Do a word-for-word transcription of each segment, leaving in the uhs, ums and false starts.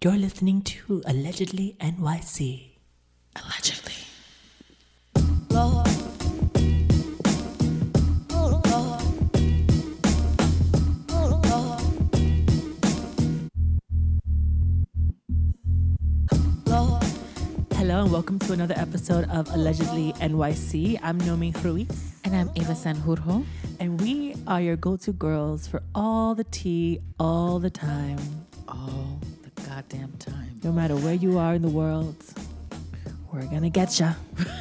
You're listening to Allegedly N Y C. Allegedly. Lord. Oh, Lord. Oh, Lord. Lord. Hello and welcome to another episode of Allegedly N Y C. I'm Nomi Ruiz. And I'm Eva Sanjurjo. And we are your go-to girls for all the tea, all the time. All the goddamn time. No matter where you are in the world, we're gonna get ya.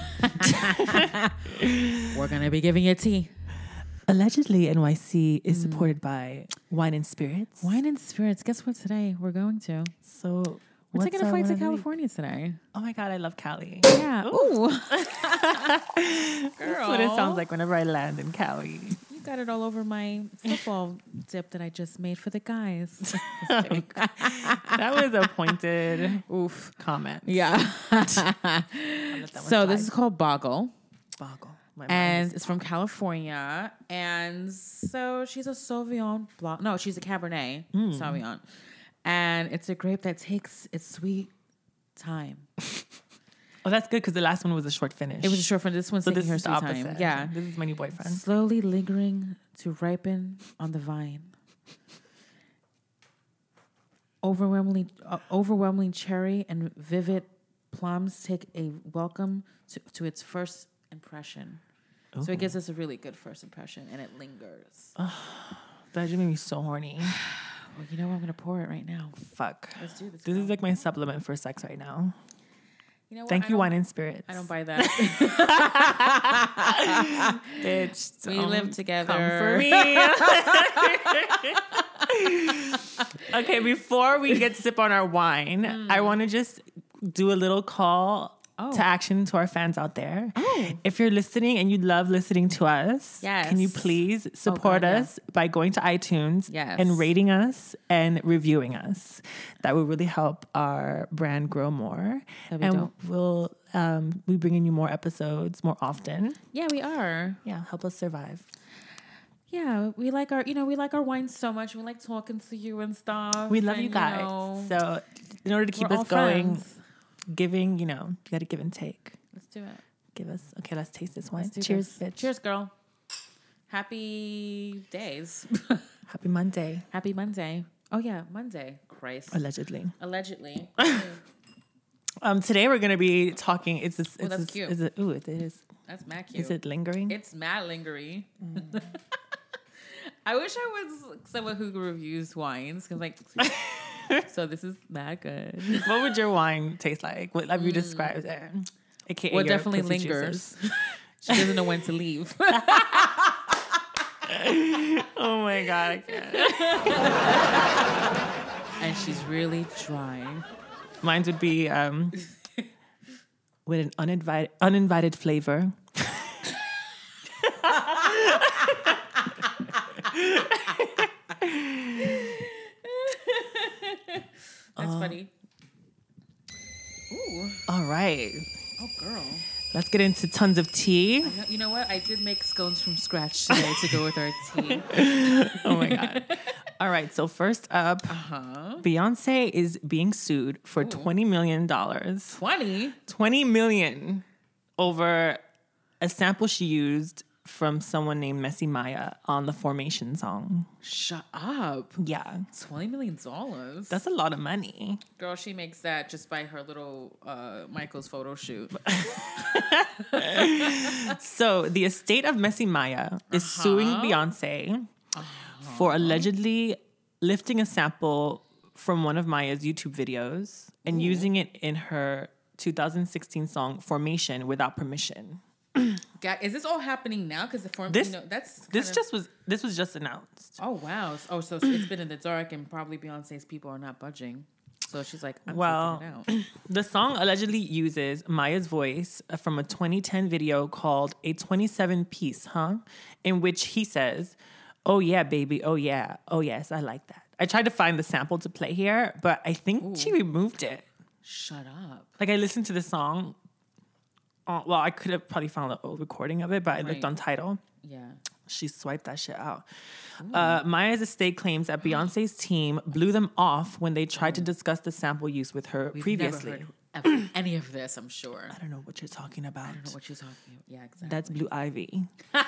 We're going to be giving you tea. Allegedly N Y C is supported by Wine and Spirits. Wine and spirits. Guess what today we're going to? So We're what's taking a our flight to one of the week? California today. Oh my God, I love Cali. Yeah. Ooh. That's what it sounds like whenever I land in Cali. You got it all over my football dip that I just made for the guys. That was a pointed oof comment. Yeah. So this is called Boggle. Boggle. My And mind it's from California. And so she's a Sauvignon Blanc. No, she's a Cabernet Sauvignon. And it's a grape that takes its sweet time. Oh, that's good because the last one was a short finish. It was a short one. This one's so taking this her is the sweet opposite. time. Yeah. This is my new boyfriend. Slowly lingering to ripen on the vine. Overwhelmingly, uh, overwhelming cherry and vivid plums take a welcome to, to its first impression. Ooh. So it gives us a really good first impression, and it lingers. That just made me so horny. Well, you know what? I'm gonna pour it right now. Fuck. Let's do this. This girl. is like my supplement for sex right now. You know what? Thank I you, don't- Wine and Spirits. I don't buy that. Bitch, We don't live together. Come for me. Okay, before we get sip on our wine, Mm. I want to just do a little call Oh. to action to our fans out there. Oh. If you're listening and you love listening to us, Yes. can you please support God, yeah. us by going to iTunes Yes. and rating us and reviewing us? That would really help our brand grow more. That'd be and dope. we'll um, be bringing you more episodes more often. Yeah, we are. Yeah, help us survive. Yeah, we like our, you know, we like our wine so much. We like talking to you and stuff. We love and, you guys. know, So in order to keep we're us all going, friends. giving, you know, you got to give and take. Let's do it. Give us, okay, let's taste this wine. Let's do Cheers, this. bitch. Cheers, girl. Happy days. Happy Monday, Happy Monday. Oh yeah, Monday. Christ. allegedly. Allegedly. Um, today we're going to be talking, it's this, Oh, it's that's this, cute. Is it, ooh, it is. That's mad cute. Is it lingering? It's mad lingery. I wish I was someone who reviews wines because, like, so this is mad good. What would your wine taste like? What have you described it? A K A Well, it your definitely pussy lingers. juices. She doesn't know when to leave. Oh my God, I can't. And she's really dry. Mine would be um, with an uninvited, uninvited flavor. That's funny. Ooh. All right. Oh, girl. Let's get into tons of tea. You know, you know what? I did make scones from scratch today to go with our tea. Oh my God. All right. So first up, Uh-huh. Beyonce is being sued for twenty million dollars. twenty? twenty million dollars over a sample she used from someone named Messi Maya on the Formation song. Shut up. Yeah. twenty million dollars. That's a lot of money. Girl, she makes that just by her little uh, Michael's photo shoot. So the estate of Messi Maya is Uh-huh. suing Beyonce for allegedly lifting a sample from one of Maya's YouTube videos and using it in her two thousand sixteen song Formation without permission. God, is this all happening now? Because the form, This- you know, that's This kinda- just was this was just announced. Oh wow! Oh, so it's been in the dark, and probably Beyonce's people are not budging. So she's like, I'm Well, taking it out. The song allegedly uses Maya's voice from a twenty ten video called A twenty-seven Piece, huh? In which he says, "Oh yeah, baby, oh yeah, oh yes, I like that." I tried to find the sample to play here, but I think she removed it. Shut up. Like I listened to the song. Uh, well, I could have probably found the old recording of it, but I looked Right. on Tidal. Yeah. She swiped that shit out. Uh, Maya's estate claims that Beyonce's team blew them off when they tried to discuss the sample use with her We've previously. never heard of any of this, I'm sure. I don't know what you're talking about. I don't know what you're talking about. Yeah, exactly. That's Blue Ivy.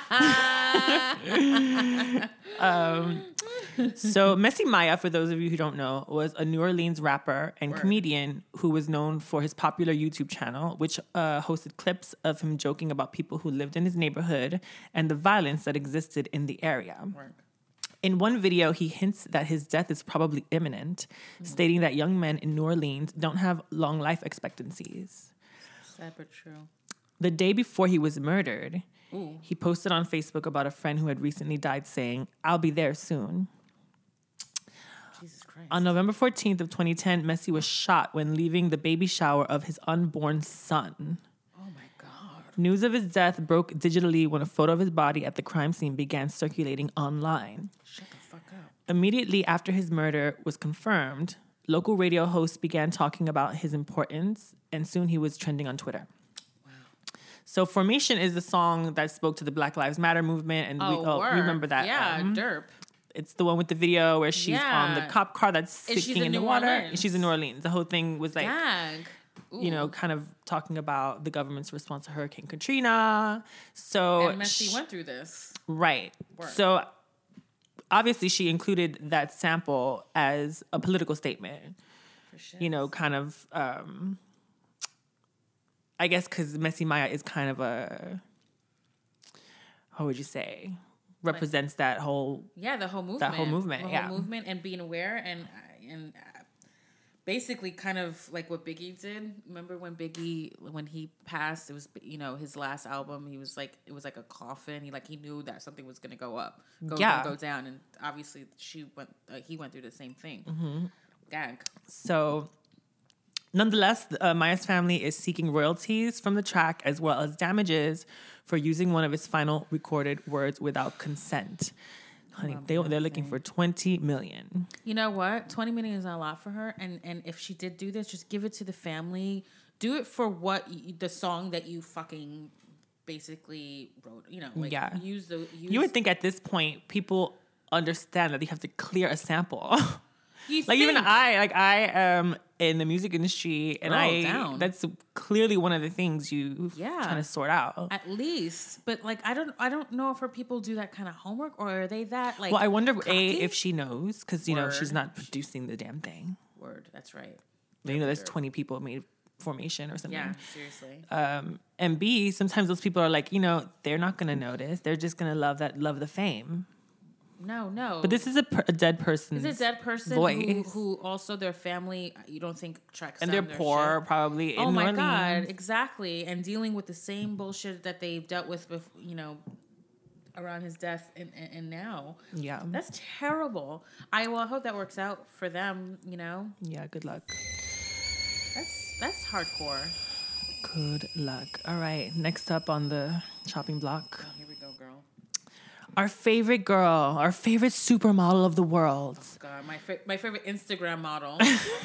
um, so Messy Maya, for those of you who don't know, was a New Orleans rapper and Word. comedian who was known for his popular YouTube channel, which uh, hosted clips of him joking about people who lived in his neighborhood and the violence that existed in the area. Word. In one video, he hints that his death is probably imminent, mm. stating that young men in New Orleans don't have long life expectancies. Sad but true. The day before he was murdered, Ooh. he posted on Facebook about a friend who had recently died saying, "I'll be there soon." Jesus Christ. On November fourteenth of twenty ten, Messi was shot when leaving the baby shower of his unborn son. Oh my God. News of his death broke digitally when a photo of his body at the crime scene began circulating online. Shut the fuck up. Immediately after his murder was confirmed, local radio hosts began talking about his importance, and soon he was trending on Twitter. So Formation is the song that spoke to the Black Lives Matter movement. And Oh, we, oh, word. we remember that. Yeah, um, derp. It's the one with the video where she's Yeah. on the cop car that's And she's sinking in in the New water. Orleans. She's in New Orleans. The whole thing was like, Gag. you know, kind of talking about the government's response to Hurricane Katrina. So And Messi sh- went through this. Right. Word. So obviously she included that sample as a political statement. For shit. You know, kind of... Um, I guess because Messy Maya is kind of a, how would you say, represents that whole, Yeah, the whole movement. that whole movement, The yeah. whole movement and being aware and and uh, basically kind of like what Biggie did. Remember when Biggie, when he passed, it was, you know, his last album, he was like, it was like a coffin. He like, he knew that something was going to go up, go, Yeah. go, go down. And obviously she went, uh, he went through the same thing. Mm-hmm. Gag. so nonetheless, uh, Maya's family is seeking royalties from the track as well as damages for using one of his final recorded words without consent. Honey, they, they're looking for twenty million. You know what? twenty million is not a lot for her. And and if she did do this, just give it to the family. Do it for what you, the song that you fucking basically wrote. You know, like Yeah. use the. Use, You would think at this point people understand that they have to clear a sample. you Like even think. I, like I am in the music industry, and Girl, I down. that's clearly one of the things you Yeah. trying to sort out. At least, but like I don't, I don't know if her people do that kind of homework, or are they that like? Well, I wonder cocky? a if she knows, because you know Word. she's not producing the damn thing. Word, that's right. You know, there's Word. twenty people made Formation or something. Yeah, seriously. Um, and B, sometimes those people are like, you know, they're not gonna notice. They're just gonna love that, love the fame. No, no. But this is a, per, a dead person's It's a dead person voice. who, who also their family. You don't think tracks and down they're their poor, shit. probably. Oh in my New God, Orleans. exactly. And dealing with the same bullshit that they've dealt with, bef- you know, around his death and, and, and now. Yeah. That's terrible. I well, I hope that works out for them, you know. Yeah. Good luck. That's that's hardcore. Good luck. All right. Next up on the chopping block, Oh, here we go, girl. our favorite girl, our favorite supermodel of the world. God, my fa- my favorite Instagram model.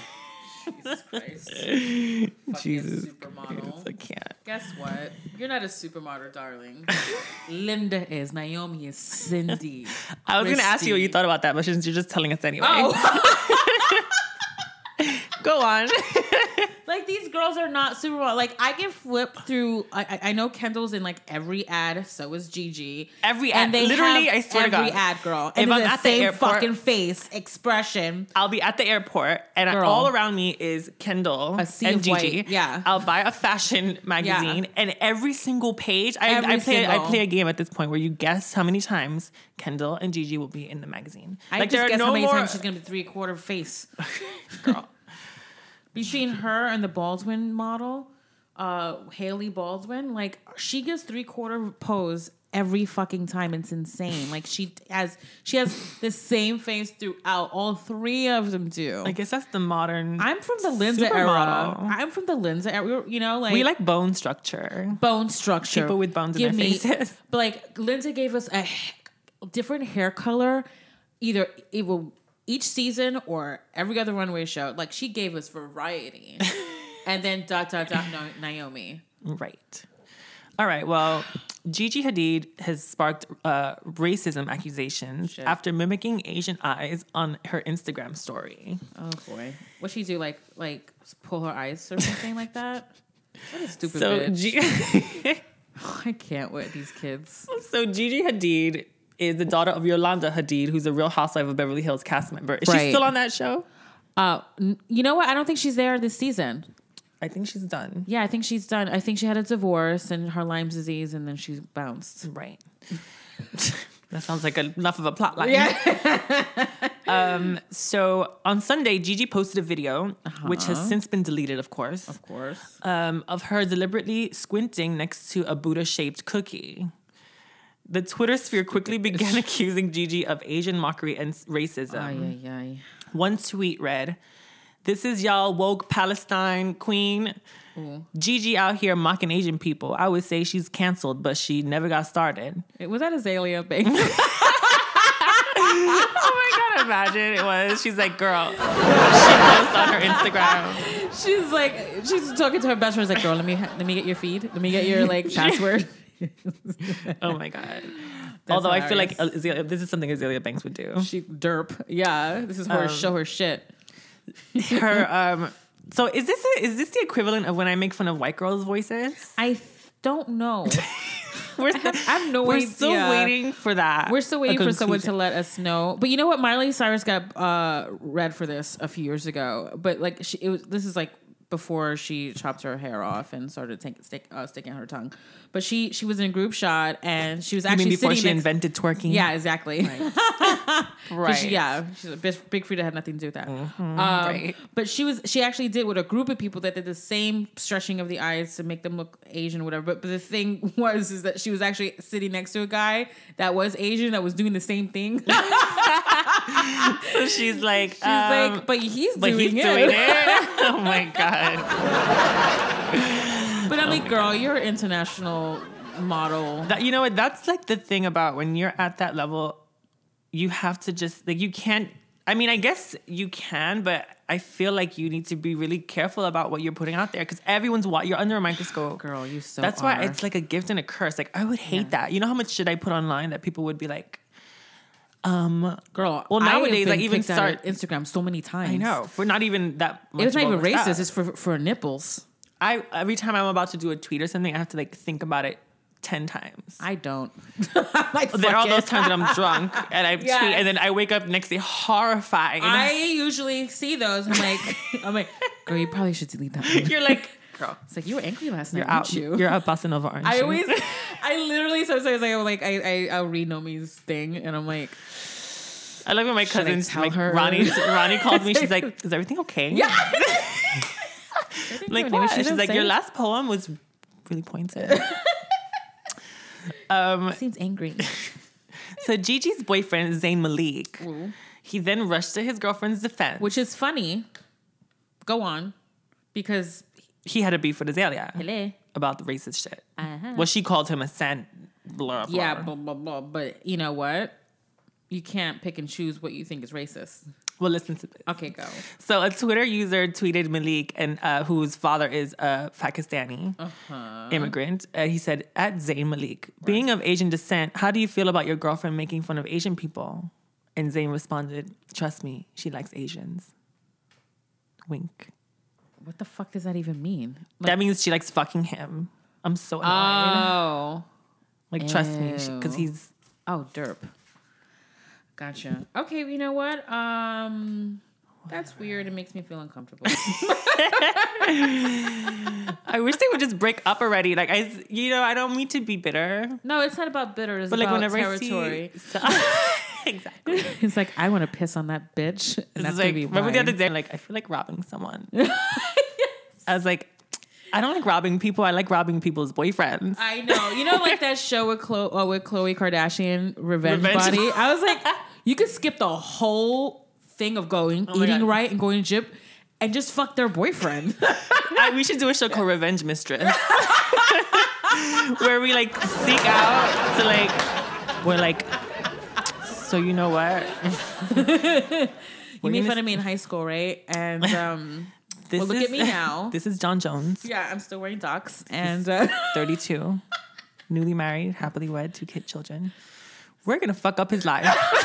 Jesus Christ. Fucking Jesus supermodel. Christ, I can't. Guess what? You're not a supermodel, darling. Linda is. Naomi is. Cindy. I was going to ask you what you Christy. thought about that, but since you're just telling us anyway. Oh. Go on. Like, these girls are not supermodel. Like, I can flip through. I, I I know Kendall's in like every ad. So is Gigi. Every ad. And they Literally, have I swear to every God. ad, girl. If And I'm the at the same airport- fucking face, expression. I'll be at the airport, and Girl. all around me is Kendall A sea and of Gigi. white, yeah. I'll buy a fashion magazine, and every single page, I, Every I play. I single. play a game at this point where you guess how many times Kendall and Gigi will be in the magazine. I like just there are guess no how many more. times she's gonna be three quarter face. Girl. Between her and the Baldwin model, uh, Haley Baldwin, like she gives three quarter pose every fucking time. It's insane. Like she has, she has the same face throughout. All three of them do. I guess that's the modern. I'm from the Linda era. supermodel. I'm from the Linda era. We were- You know, like we like bone structure. bone structure. People with bones in Give their me- faces. But like Linda gave us a h- different hair color, either it will each season or every other runway show. Like she gave us variety, and then dot dot dot no, Naomi. Right. All right. Well, Gigi Hadid has sparked uh, racism accusations Shit. after mimicking Asian eyes on her Instagram story. Oh boy, what she do? Like like pull her eyes or something like that? What a stupid So, bitch. G- I can't with these kids. so Gigi Hadid is the daughter of Yolanda Hadid, who's a Real Housewife of Beverly Hills cast member. Is she Right. still on that show? Uh, n- you know what? I don't think she's there this season. I think she's done. Yeah, I think she's done. I think she had a divorce and her Lyme's disease, and then she bounced. Right. That sounds like a, enough of a plot line. Yeah. Um, so on Sunday, Gigi posted a video, which has since been deleted, of course, Of course. um, of her deliberately squinting next to a Buddha-shaped cookie. The Twitter sphere quickly began accusing Gigi of Asian mockery and racism. Ay, ay, ay. One tweet read, "This is y'all woke Palestine queen. Ooh. Gigi out here mocking Asian people. I would say she's canceled, but she never got started." It, was that Azalea Banks? Oh my God, imagine it was. She's like, girl, she posts on her Instagram. She's like, she's talking to her best friend. She's like, girl, let me let me get your feed. Let me get your like password. Oh my God. Although I feel like Azalea, this is something Azalea Banks would do. She derp. Yeah, this is her Um, show her shit. Her, um, so is this a, is this the equivalent of when I make fun of white girls' voices? I th- don't know. We're, I have, I have no we're idea. still waiting for that. We're still waiting a for someone to conclusion. let us know. But you know what? Miley Cyrus got uh, read for this a few years ago. But like, she, it was this is like before she chopped her hair off and started take, stick, uh, sticking out her tongue. But she she was in a group shot and she was You actually mean before sitting she next- invented twerking? Yeah, exactly. Right. 'Cause Right. She, yeah, she's a big, big Frida had nothing to do with that. Um, right. But she was she actually did with a group of people that did the same stretching of the eyes to make them look Asian, or whatever. But, but the thing was is that she was actually sitting next to a guy that was Asian that was doing the same thing. So she's like, She's um, like, but he's but doing he's it. doing it. Oh my God. But I'm Oh like, girl, you're an international model. That, you know what? That's like the thing about when you're at that level, you have to just like you can't. I mean, I guess you can, but I feel like you need to be really careful about what you're putting out there because everyone's wa- you're under a microscope. Girl, you so That's are. why it's like a gift and a curse. Like I would hate Yeah. that. You know how much shit I put online that people would be like, Girl, Well, I have nowadays, been I even kicked out of start- Instagram so many times. I know, for not even that. Much It's not even vulgar racist. stuff. It's for for nipples. I every time I'm about to do a tweet or something, I have to like think about it ten times. I don't. Like, There fuck are it. those times that I'm drunk and I Yes. tweet, and then I wake up next day horrified. I usually see those. I'm like, I'm like, girl, you probably should delete that one. You're like, girl, It's like you were angry last night, you're weren't out. you? You're out Bossa Nova, aren't I you? always, I literally sometimes I like I I I'll read Nomi's thing and I'm like, I love when my Should I cousins, tell like her? Ronnie, Ronnie calls me. She's like, "Is everything okay?" yeah. Like what? She's like, "Your last poem was really pointed." um. seems angry. So Gigi's boyfriend Zayn Malik, he then rushed to his girlfriend's defense, Which is funny. Go on, because he had a beef with Azalea hello. about the racist shit. Uh-huh. Well, she called him a sand. Blah, blah. Yeah, blah blah blah. But you know what? You can't pick and choose what you think is racist. Well, listen to this. Okay, go. So a Twitter user tweeted Malik, and uh, whose father is a Pakistani Uh-huh. immigrant. Uh, he said, "At Zayn Malik, being of Asian descent, how do you feel about your girlfriend making fun of Asian people?" And Zayn responded, "Trust me, she likes Asians." Wink. What the fuck does that even mean? That means she likes fucking him. I'm so annoyed. Oh, like, trust me, because ew. he's oh, derp. Gotcha. Okay, you know what? Um, that's weird. It makes me feel uncomfortable. I wish they would just break up already. Like I, you know, I don't mean to be bitter, No, it's not about bitter. It's but like about whenever territory. I see, so, exactly. It's like I want to piss on that bitch. And It's that's like, gonna be remember the mine. other day, like I feel like robbing someone. I was like, I don't like robbing people. I like robbing people's boyfriends. I know. You know, like that show with Chloe, uh, with Khloe Kardashian, Revenge, Revenge Body. I was like, you could skip the whole thing of going, Oh my eating God. right, and going to gym, and just fuck their boyfriend. I, we should do a show called Revenge Mistress, where we like seek out to like, we're like, so you know what? You We're made gonna fun of me in high school, right? And um, This well, look is, at me now. This is John Jones. Yeah, I'm still wearing Docs. And uh, thirty-two, newly married, happily wed, two kid children. We're gonna fuck up his life.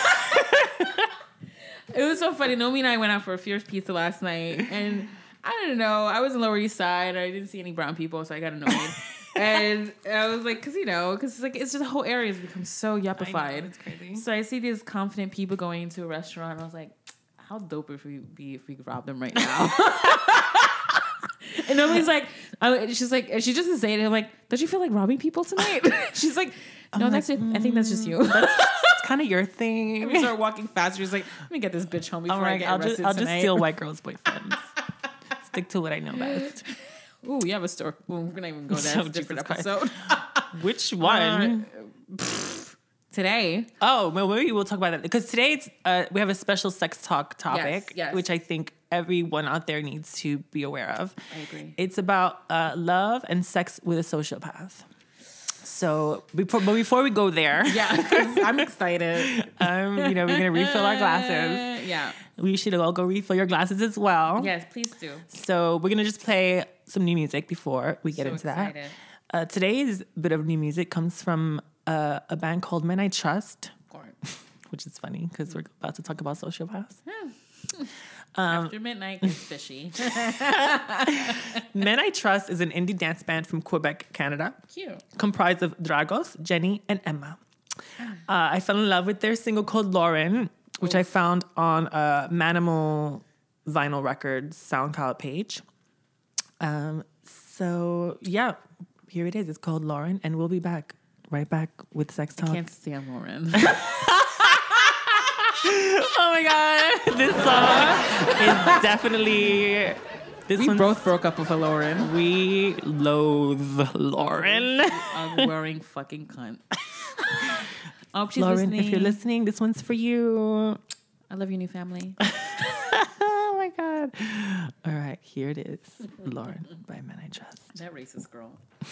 it was so funny. Nomi and I went out for a fierce pizza last night, and I don't know. I was in Lower East Side. I didn't see any brown people, so I got annoyed. and I was like, because you know, because like it's just the whole area has become so yuppified. It's crazy. So I see these confident people going into a restaurant. And I was like, how dope if we be if we could rob them right now. And nobody's like, I, she's like, she just saying it. I'm like, don't you feel like robbing people tonight? She's like, no, I'm that's like, it. I think that's just you. It's kind of your thing. We start walking faster. She's like, let me get this bitch home before I'm like, I get I'll arrested just, I'll just tonight. steal white girls' boyfriends. Stick to what I know best. Ooh, you have a story. Well, we're gonna even go there. So It's a different Jesus Christ. episode. Which one? Uh, Today, Oh, well, maybe we'll talk about that because today it's, uh, we have a special sex talk topic, Yes, yes. which I think everyone out there needs to be aware of. I agree. It's about uh, love and sex with a sociopath. So before, but before we go there, yeah, I'm excited. um, you know, we're gonna refill our glasses. Uh, yeah. We should all go refill your glasses as well. Yes, please do. So we're gonna just play some new music before we get So into excited. that. Uh, today's bit of new music comes from uh, a band called Men I Trust, which is funny because we're about to talk about sociopaths. Um, After midnight is fishy. Men I Trust is an indie dance band from Quebec, Canada, Cute. comprised of Dragos, Jenny, and Emma. Uh, I fell in love with their single called Lauren, which I found on a Manimal vinyl records SoundCloud page. Um, so yeah, here it is. It's called Lauren, and we'll be back, right back with Sex Talk. Can't stand Lauren. Oh my god, this song is definitely. This We one's- both broke up with a Lauren. We loathe Lauren. A wearing fucking cunt. I hope she's Lauren, listening. if you're listening, this one's for you. I love your new family. Oh my god. All right, here it is. Lauren by Men I Trust. That racist girl.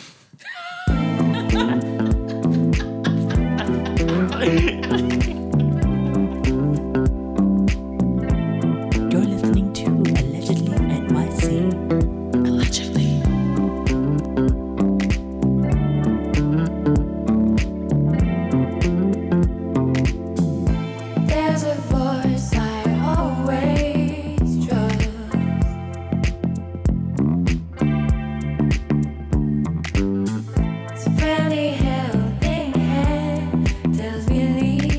You're listening to Allegedly N Y C. Allegedly. There's a voice I always trust. It's a friendly helping hand tells me leave.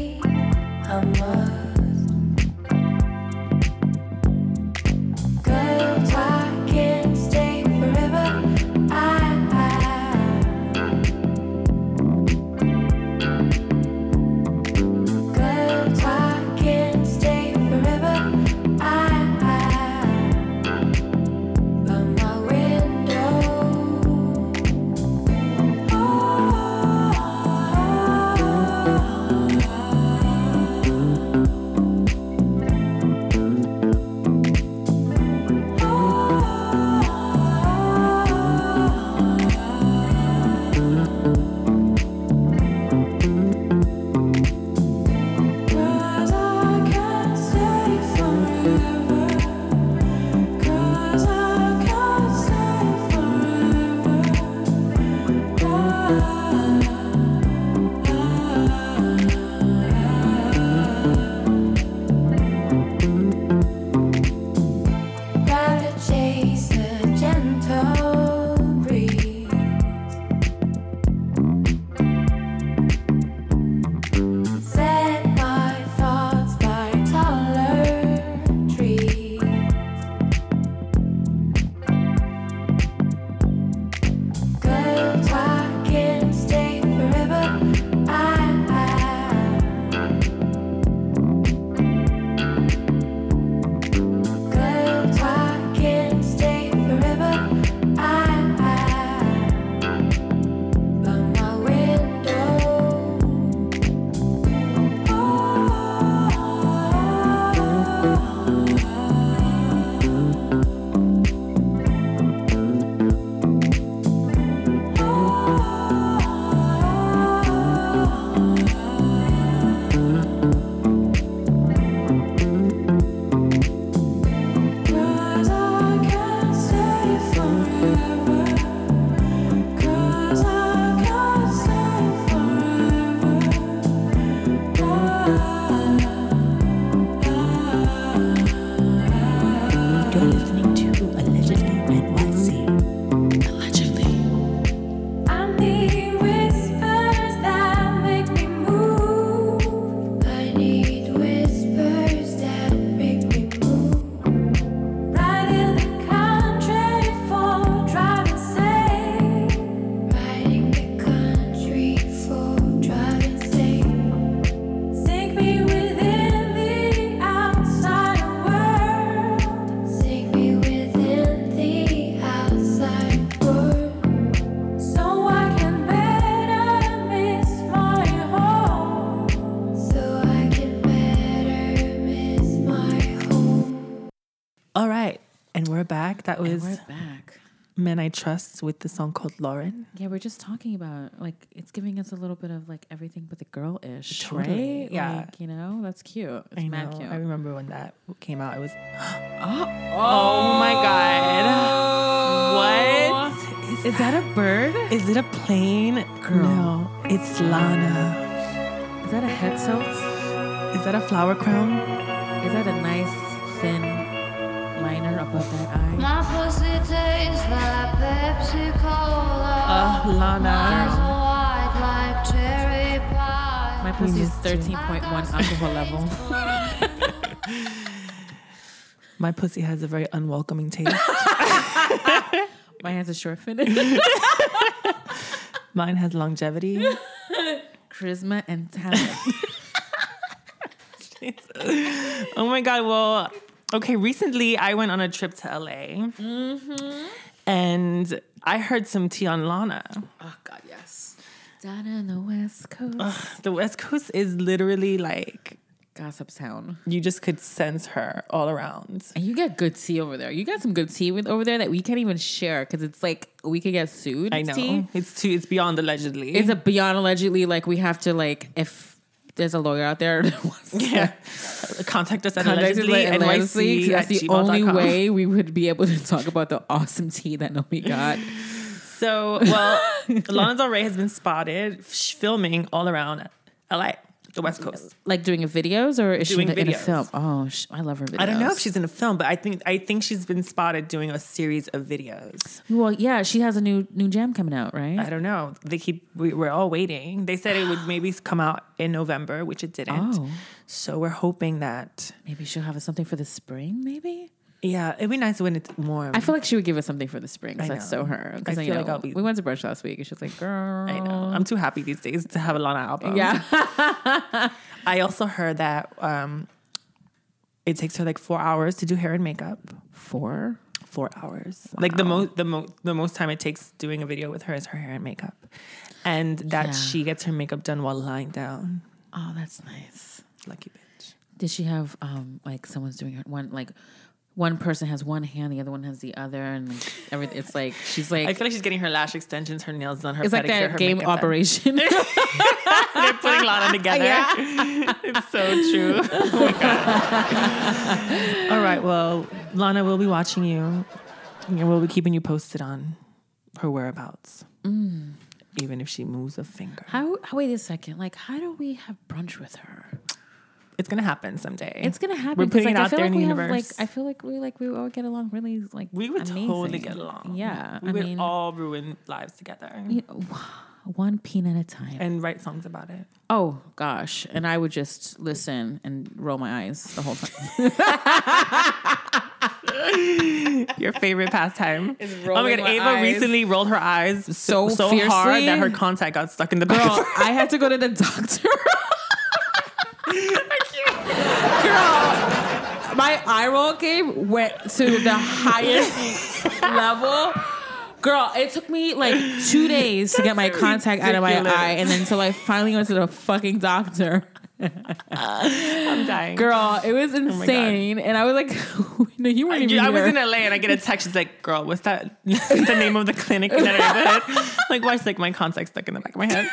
back. That was We're back. Men I Trust with the song called Lauren. Yeah, we're just talking about like it's giving us a little bit of like everything but the girl ish, Totally, right? yeah. Like, you know, that's cute. It's I mad know. cute. I remember when that came out. It was. oh, Oh my god! What is, Is that a bird? Is it a plane? Girl. No, it's Lana. Is that a head tilt? Is that a flower crown? Is that a nice thin liner above that eye? My pussy tastes like Pepsi Cola. Uh, Lana. Eyes are white like cherry pie. My pussy is missed you. thirteen point one alcohol level. My pussy has a very unwelcoming taste. My hands are short fitted. Mine has longevity. Charisma and talent. Oh my god! Well, okay. Recently, I went on a trip to L A, Mm-hmm. and I heard some tea on Lana. Oh God, yes. Down in the West Coast. The West Coast is literally like Gossip Town. you just could sense her all around. And you get good tea over there. You got some good tea with over there that we can't even share because it's like we could get sued. I know Tea. it's too. It's beyond allegedly. It's a beyond allegedly like we have to like if there's a lawyer out there that wants to yeah. Contact us at contact us, allegedly like, N Y allegedly, 'cause C that's at the gmail dot only com. way we would be able to talk about the awesome tea that Nomi got. So, well, Lana Del Rey has been spotted sh- filming all around L A, the West Coast. Like doing a videos or is Doing she in a videos. film? Oh, sh- I love her videos. I don't know if she's in a film, but I think I think she's been spotted doing a series of videos. Well, yeah, she has a new new jam coming out, right? I don't know. They keep we, we're all waiting. They said it would maybe come out in November, which it didn't. Oh. So we're hoping that Maybe she'll have something for the spring. Maybe. yeah, it'd be nice when it's warm. I feel like she would give us something for the spring. 'Cause I that's know. so her. 'Cause, I you feel know, like I'll be- we went to brunch last week and she was like, "Girl, I know. I'm too happy these days to have a Lana album. Yeah. I also heard that um, it takes her like four hours to do hair and makeup. Four. Four hours. Like the most the most the most time it takes doing a video with her is her hair and makeup, and that Yeah. she gets her makeup done while lying down. Oh, that's nice. Lucky bitch. Did she have um like someone's doing her one like one person has one hand, the other one has the other, and like, everything. It's like she's like I feel like she's getting her lash extensions, her nails done, her it's pedicure, like that her game makeup done. Operation. They're putting Lana together. It's so true. Oh my god. All right. Well, Lana, we'll be watching you, and we'll be keeping you posted on her whereabouts, Mm. even if she moves a finger. How? how- Wait a second. Like, how do we have brunch with her? It's gonna happen someday. It's gonna happen. We're 'cause, putting like, it I out feel there like in the we have, universe. Like, I feel like we like we all get along really like. We would amazing. totally get along. Yeah, we I would mean, all ruin lives together you know, one peen at a time. and write songs about it. Oh gosh, and I would just listen and roll my eyes the whole time. Your favorite pastime? Is Oh my rolling god! my Ava eyes. recently rolled her eyes so So so fiercely. hard that her contact got stuck in the back. Girl, of her- I had to go to the doctor. Girl, my eye roll game went to the highest level. Girl, it took me like two days to get my contact out of my ridiculous. eye, and then until I finally went to the fucking doctor. I'm dying. Girl, it was my God. insane, and I was like, "No, you weren't even I was here." in L A and I get a text. She's like, "Girl, what's that? The name of the clinic in that neighborhood?" Like, why? She's like, my contact's stuck in the back of my head.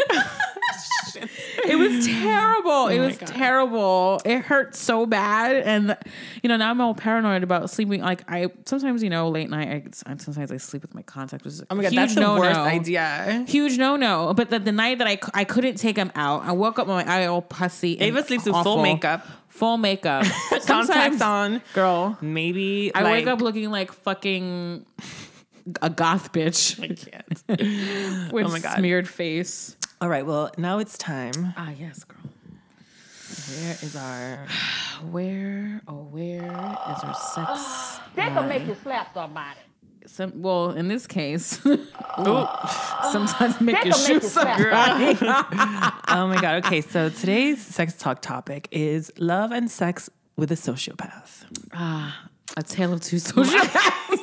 It was terrible. it my was God. terrible. It hurt so bad, and you know now I'm all paranoid about sleeping. Like I sometimes, you know, late night. I, sometimes I sleep with my contacts. Which is Oh my god, huge that's the no-no. worst idea. Huge no no. But the, the night that I, c- I couldn't take them out, I woke up with my eye all pussy. and Ava sleeps with awful. full makeup, Full makeup. contacts Sometimes, on. girl. Maybe I like, wake up looking like fucking a goth bitch I can't. with oh my God. smeared face. All right, well now it's time. Ah yes, girl. Where is our? Where, oh, where is her sex? They gonna make you slap somebody. Some, well, in this case, ooh, sometimes make They you gonna make shoot you slap somebody. Oh my god. Okay, so today's sex talk topic is love and sex with a sociopath. A tale of two sociopaths.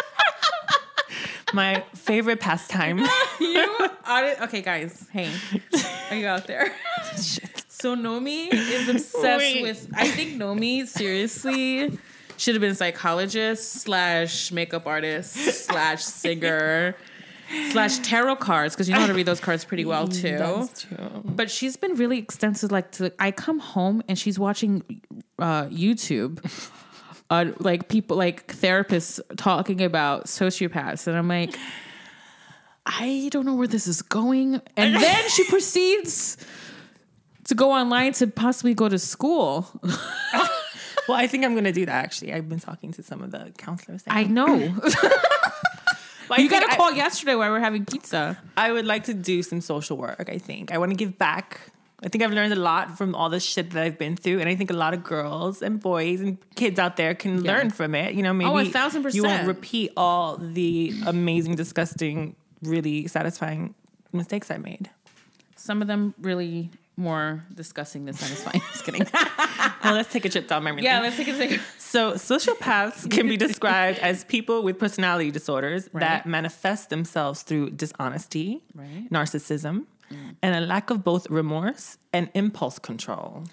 My favorite pastime. you are, okay, guys. Hey, are you out there? So Nomi is obsessed Wait. with. I think Nomi seriously Should have been psychologist slash makeup artist slash singer slash tarot cards, because you know how to read those cards pretty well too. That's true. But she's been really extensive. Like, to, I come home and she's watching uh, YouTube, uh, like people, like therapists talking about sociopaths, and I'm like, I don't know where this is going. And then she proceeds to go online to possibly go to school. Well, I think I'm going to do that, actually. I've been talking to some of the counselors. I know. Well, You I got think a call yesterday while we were having pizza. I, I would like to do some social work, I think. I want to give back. I think I've learned a lot from all the shit that I've been through. And I think a lot of girls and boys and kids out there can Yeah. learn from it. You know, maybe Oh, a thousand you won't percent. repeat all the amazing, disgusting, really satisfying mistakes I made. Some of them really more disgusting than satisfying. Just kidding. Well, let's take a trip down memory Yeah, lane. let's take a second. So sociopaths can be described as people with personality disorders Right. that manifest themselves through dishonesty, Right. narcissism, and a lack of both remorse and impulse control.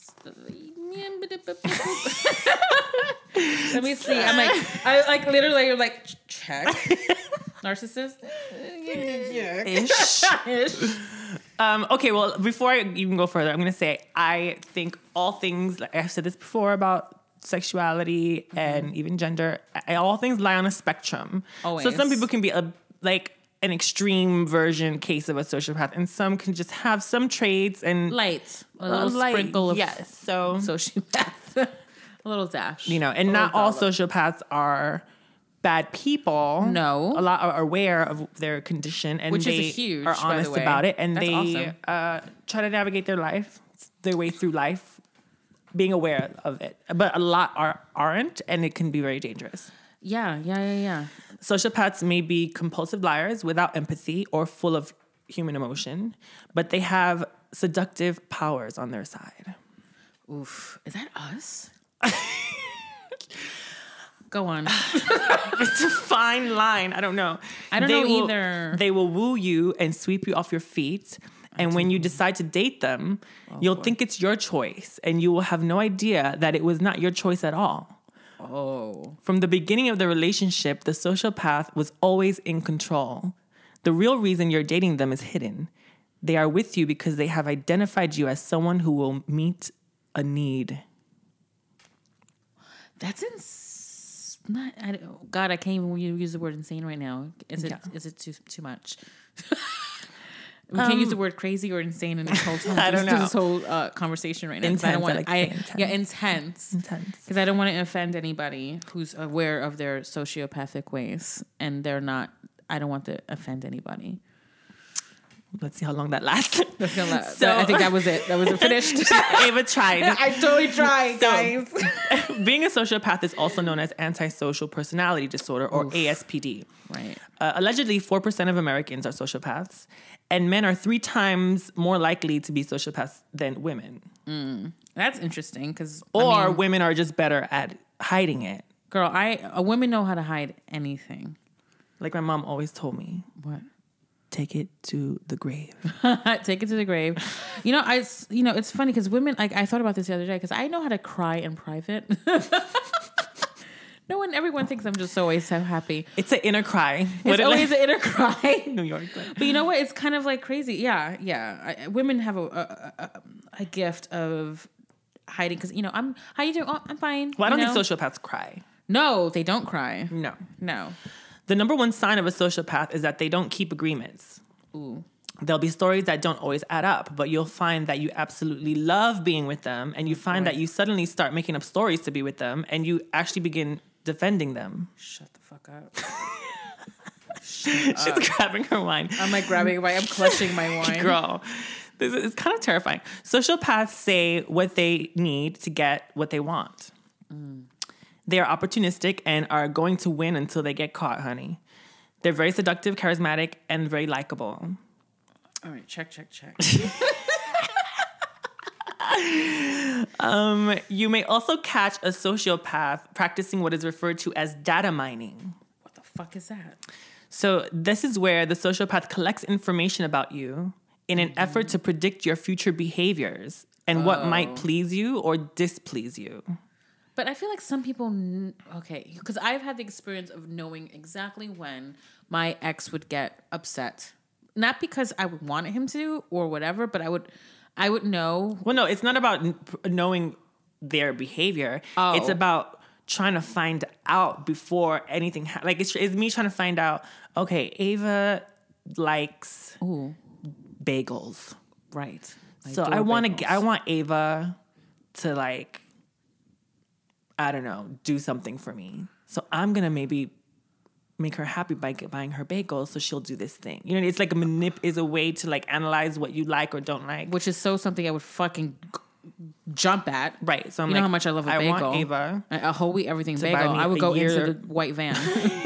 Let me see. I'm like, I like literally you're like check. Narcissist. Ish. Um, okay, well, before I even go further, I'm going to say I think all things, like I've said this before about sexuality Mm-hmm. and even gender, I- all things lie on a spectrum. Always. So some people can be a like an extreme version case of a sociopath, and some can just have some traits and Light. A uh, little light- sprinkle of yes. So sociopath. A little dash. you know, and A not little all dollop. sociopaths are bad people. No. A lot are aware of their condition and Which is they a huge, are by the honest way. about it, and That's they awesome. uh, try to navigate their life, their way through life, being aware of it. But a lot are aren't, and it can be very dangerous. Yeah, yeah, yeah, yeah. Sociopaths may be compulsive liars without empathy or full of human emotion, but they have seductive powers on their side. Oof. Is that us? Go on. It's a fine line. I don't know. I don't They know will- either. They will woo you and sweep you off your feet. And when you decide to date them, you'll think it's your choice, and you will have no idea that it was not your choice at all. Oh. From the beginning of the relationship, the sociopath was always in control. The real reason you're dating them is hidden. They are with you because they have identified you as someone who will meet a need. That's ins- not. I don't, God, I can't even use the word insane right now. Is it? Yeah. Is it too too much? We can't use the word crazy or insane in this whole time. I don't know. This whole uh, conversation right now. 'cause I don't Intense, I want. like to I, say intense. yeah, intense. Intense. Because I don't want to offend anybody who's aware of their sociopathic ways, and they're not. I don't want to offend anybody. Let's see how long that lasts. That's gonna la- So- but I think that was it. That was it. Finished. Ava tried. I totally tried, So- guys. Being a sociopath is also known as antisocial personality disorder, or A S P D. Right. Uh, allegedly, four percent of Americans are sociopaths, and men are three times more likely to be sociopaths than women. That's interesting because Or women are just better at hiding it. girl, I uh, women know how to hide anything. Like my mom always told me, What? take it to the grave. Take it to the grave. You know, I. s- You know, it's funny because women. Like I thought about this the other day because I know how to cry in private. No one, everyone thinks I'm just always so happy. It's an inner cry. It's always an inner cry. New York. Like. But you know what? It's kind of like crazy. Yeah, yeah. I, women have a a, a a gift of hiding because you know I'm. How you doing? Oh, I'm fine. Well, I don't you know? think sociopaths cry. No, they don't cry. No. No. The number one sign of a sociopath is that they don't keep agreements. Ooh. There'll be stories that don't always add up, but you'll find that you absolutely love being with them, and you find that you suddenly start making up stories to be with them, and you actually begin defending them. Shut the fuck up. She's grabbing her wine. I'm like grabbing my. I'm clutching my wine. Girl, this is it's kind of terrifying. Sociopaths say what they need to get what they want. They are opportunistic and are going to win until they get caught, honey. They're very seductive, charismatic, and very likable. All right, check, check, check. Um, you may also catch a sociopath practicing what is referred to as data mining. What the fuck is that? So this is where the sociopath collects information about you in an effort to predict your future behaviors and what might please you or displease you. But I feel like some people, kn- okay, because I've had the experience of knowing exactly when my ex would get upset. Not because I would want him to or whatever, but I would, I would know. Well, no, it's not about n- knowing their behavior. Oh. It's about trying to find out before anything. Ha- like it's, it's me trying to find out. Okay, Ava likes Ooh, bagels, right. so adore I want bagels. to. I want Ava to like. I don't know, do something for me. So I'm gonna maybe make her happy by get- buying her bagels, so she'll do this thing. You know, it's like a manip is a way to like analyze what you like or don't like. Which is so something I would fucking g- jump at. Right. So I'm You like, know how much I love a I bagel. want Ava. A, a whole wheat everything buy bagel. me I would a go year- into the white van.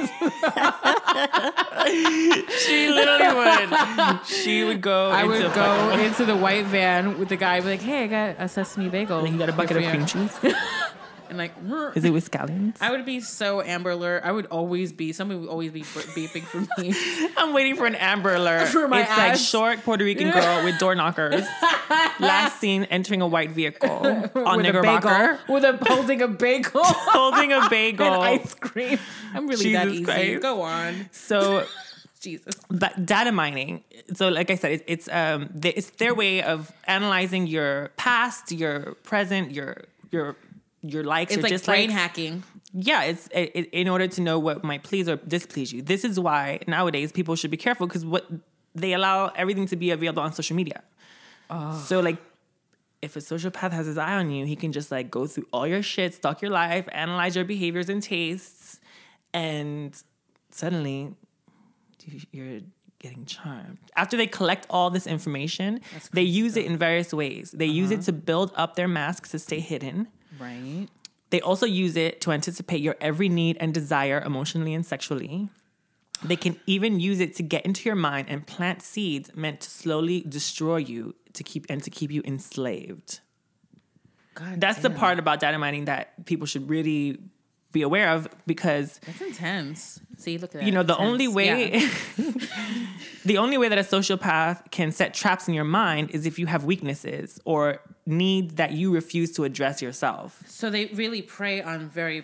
She literally would. She would go. I would into go fucking- into the white van with the guy, be like, "Hey, I got a sesame bagel. Like, you got a bucket of Here cream for you." cheese. And like, Is it with scallions? I would be so Amber Alert. I would always be. Somebody would always be beeping for me. I'm waiting for an Amber Alert. For my it's like ass. short Puerto Rican girl with door knockers. Last seen entering a white vehicle on with a Knickerbocker, bagel, with a holding a bagel, holding a bagel. and ice cream. I'm really that Jesus easy. Christ. Go on, So Jesus. but data mining. So like I said, it, it's um th- it's their way of analyzing your past, your present, your your your likes, It's your like dislikes. brain hacking. Yeah, it's it, it, in order to know what might please or displease you. This is why nowadays people should be careful because what they allow everything to be available on social media. So like, if a sociopath has his eye on you, he can just like go through all your shit, stalk your life, analyze your behaviors and tastes, and suddenly you're getting charmed. After they collect all this information, they use it in various ways. They use it to build up their masks to stay hidden. Right. They also use it to anticipate your every need and desire emotionally and sexually. They can even use it to get into your mind and plant seeds meant to slowly destroy you to keep and to keep you enslaved. God, That's the damn. part about data mining that people should really be aware of because That's intense. See, look at that. you know the Intense. only way Yeah. the only way that a sociopath can set traps in your mind is if you have weaknesses or needs that you refuse to address yourself. So they really prey on very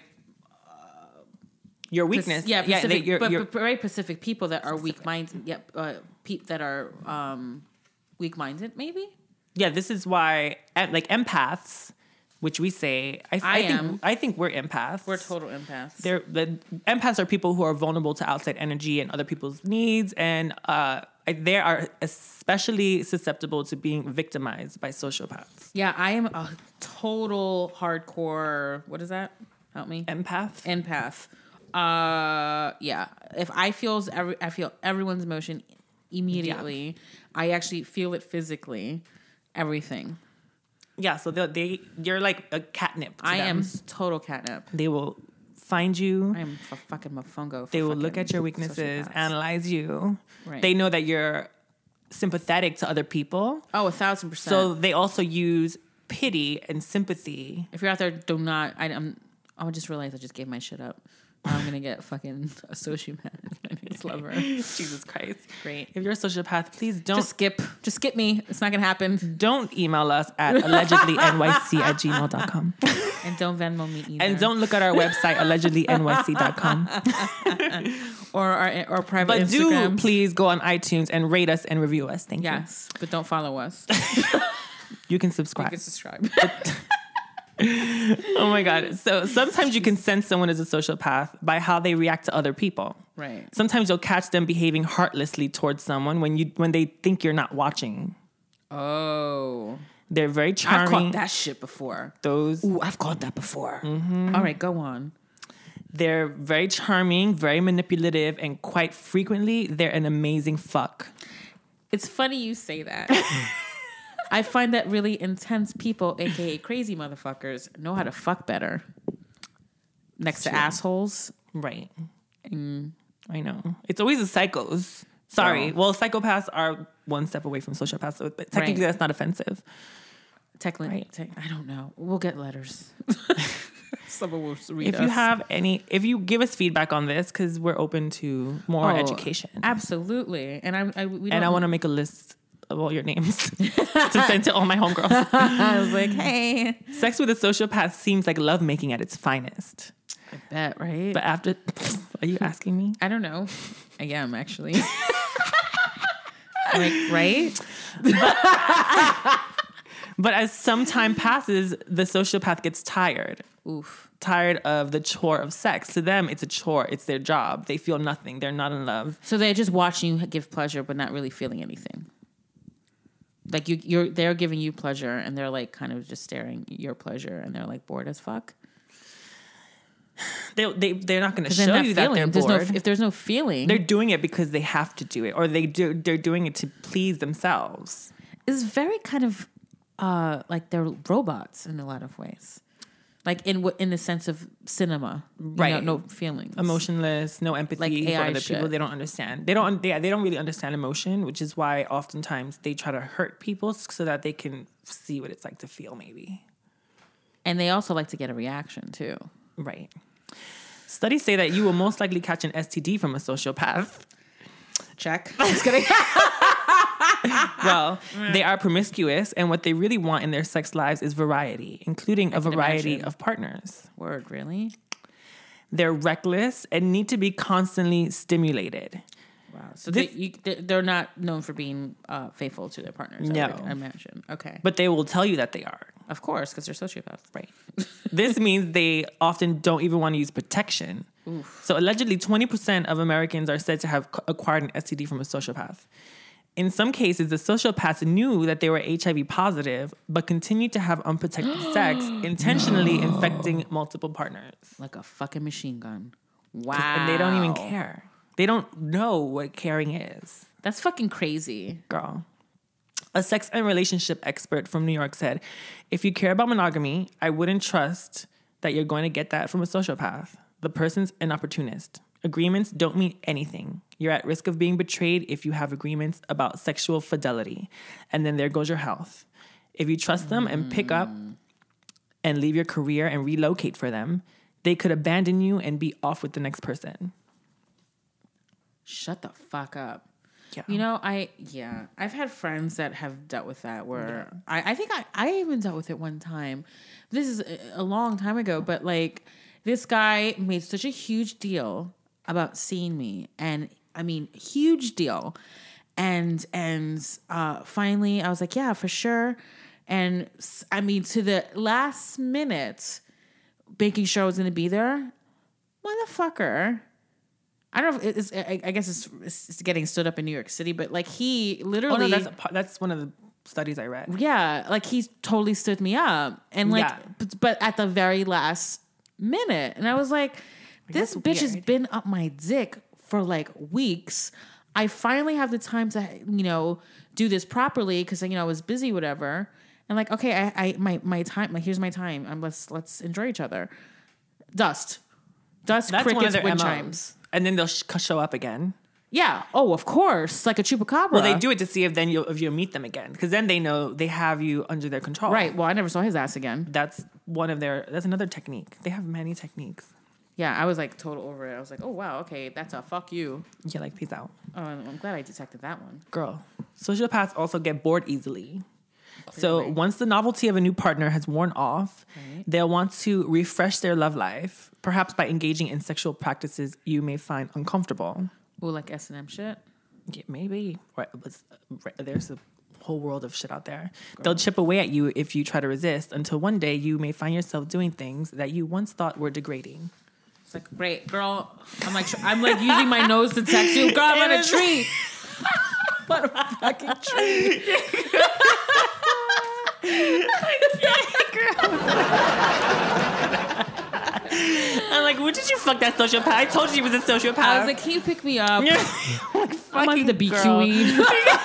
Your Pac- weakness, yeah, Pacific, they- you're- but, you're- but very Pacific people that are weak minded. Yep, uh, pe- that are um, weak minded. Maybe. yeah. This is why, em- like empaths, which we say, I, I think am. I think we're empaths. We're total empaths. They're the empaths are people who are vulnerable to outside energy and other people's needs, and uh, they are especially susceptible to being victimized by sociopaths. Yeah, I am a total hardcore. What is that? Help me. Empath. Empath. Uh, yeah. If I feels every, I feel everyone's emotion immediately. I actually feel it physically. Everything. Yeah, so they, they you're like a catnip. To I them. am s- total catnip. They will find you. I am f- fucking mofongo. For They will look fucking at your weaknesses, sociopaths. analyze you. Right. They know that you're sympathetic to other people. Oh, a thousand percent. So they also use pity and sympathy. If you're out there, do not. I, I'm. I just realized I just gave my shit up. Now I'm gonna get fucking a sociopath. My next lover. Jesus Christ. Great. If you're a sociopath, please don't Just skip. Just skip me. It's not gonna happen. don't email us at allegedly N Y C at gmail dot com. And don't Venmo me either. And don't look at our website, allegedly N Y C dot com. or our or private But do Instagrams. please go on iTunes and rate us and review us. Thank Yes, but don't follow us. you. You can You subscribe. can subscribe. Oh my God. So sometimes you can sense someone is a sociopath by how they react to other people. Right. Sometimes you'll catch them behaving heartlessly towards someone when you when they think you're not watching. Oh, They're very I've charming. caught that shit before. Those Ooh, I've caught that before. All right, go on. they're very charming, very manipulative, and quite frequently they're an amazing fuck. It's funny you say that. I find that really intense people, aka crazy motherfuckers, know how to fuck better. Next to assholes. Right. Mm. I know. It's always the psychos. Sorry. Girl. Well, psychopaths are one step away from sociopaths, so but technically Right. that's not offensive. Technically, Right. te- I don't know. We'll get letters. Someone will read If us. you have any, if you give us feedback on this, because we're open to more Oh, education. absolutely. And I, I we And I don't- want to make a list of all your names to send to all my homegirls. I was like, hey. Sex with a sociopath seems like lovemaking at its finest. I bet, right? But after, are you asking me? I don't know. I am, actually. Like, right? But as some time passes, the sociopath gets tired. Oof. Tired of the chore of sex. To them, it's a chore. It's their job. They feel nothing. They're not in love. So they're just watching you give pleasure, but not really feeling anything. Like you, you're, they're giving you pleasure, and they're like kind of just staring at your pleasure, and they're like bored as fuck. They they they're not going to show not you feeling. that they're there's bored. No, if there's no feeling, They're doing it because they have to do it, or they do. They're doing it to please themselves. it's very kind of uh, like they're robots in a lot of ways. Like in w- in the sense of cinema, you Right. know, no feelings, Emotionless, no empathy Like for A I other shit. people. They don't understand. They don't. Yeah, they don't really understand emotion, which is why oftentimes they try to hurt people so that they can see what it's like to feel. Maybe. and they also like to get a reaction too. Right. Studies say that you will most likely catch an S T D from a sociopath. Check. Just kidding. Well, they are promiscuous, and what they really want in their sex lives is variety, including a can variety imagine. of partners. Word, really? They're reckless and need to be constantly stimulated. Wow. So This- they, you, they- they're not known for being uh, faithful to their partners. I No. would imagine. Okay. But they will tell you that they are. Of course, because they're sociopaths. Right. This means they often don't even want to use protection. So allegedly, twenty percent of Americans are said to have c- acquired an S T D from a sociopath. In some cases, the sociopaths knew that they were H I V positive, but continued to have unprotected sex, intentionally infecting multiple partners. Like a fucking machine gun. Wow. And they don't even care. They don't know what caring is, That's fucking crazy. girl. A sex and relationship expert from New York said, if you care about monogamy, I wouldn't trust that you're going to get that from a sociopath. The person's an opportunist. Agreements don't mean anything. You're at risk of being betrayed if you have agreements about sexual fidelity. And then there goes your health. If you trust them and pick up and leave your career and relocate for them, they could abandon you and be off with the next person. Shut the fuck up. Yeah. You know, I, yeah, I've had friends that have dealt with that where I, I think I, I even dealt with it one time. This is a- a long time ago, but like this guy made such a huge deal about seeing me. And I mean, huge deal. And, and, uh, finally I was like, yeah, for sure. And s- I mean, to the last minute, making sure I was going to be there, motherfucker. I don't know if it's, I I guess it's, it's getting stood up in New York City, but like he literally, Oh, no, that's, a part- that's one of the studies I read. yeah, like he totally stood me up. And like, Yeah. but, but at the very last minute. And I was like, this That's bitch has weird. been up my dick for like weeks. I finally have the time to, you know, do this properly because, you know, I was busy, whatever. And like, okay, I, I my, my time, like, here's my time. Um, let's, let's enjoy each other. Dust. Dust, That's one of crickets, their wind M Os. chimes. And then they'll sh- show up again. Yeah. Oh, of course. Like a chupacabra. Well, they do it to see if then you'll, if you'll meet them again, because then they know they have you under their control. Right. Well, I never saw his ass again. That's one of their. That's another technique. They have many techniques. Yeah, I was like total over it. I was like, oh wow, okay, that's a fuck you. Yeah, like peace out, Oh, I'm glad I detected that one. girl. Sociopaths also get bored easily. So once the novelty of a new partner has worn off, Right. they'll want to refresh their love life, perhaps by engaging in sexual practices you may find uncomfortable. Oh, like S and M shit. Yeah, maybe. Right, but right, there's a whole world of shit out there. They'll chip away at you if you try to resist, until one day you may find yourself doing things that you once thought were degrading. It's like, great, girl. I'm like, I'm like using my nose to text you. Girl, I'm on a tree. What a fucking tree. I'm like, what did you fuck that sociopath? I told you he was a sociopath. I was like, can you pick me up? like, I'm on the B Q girl. E.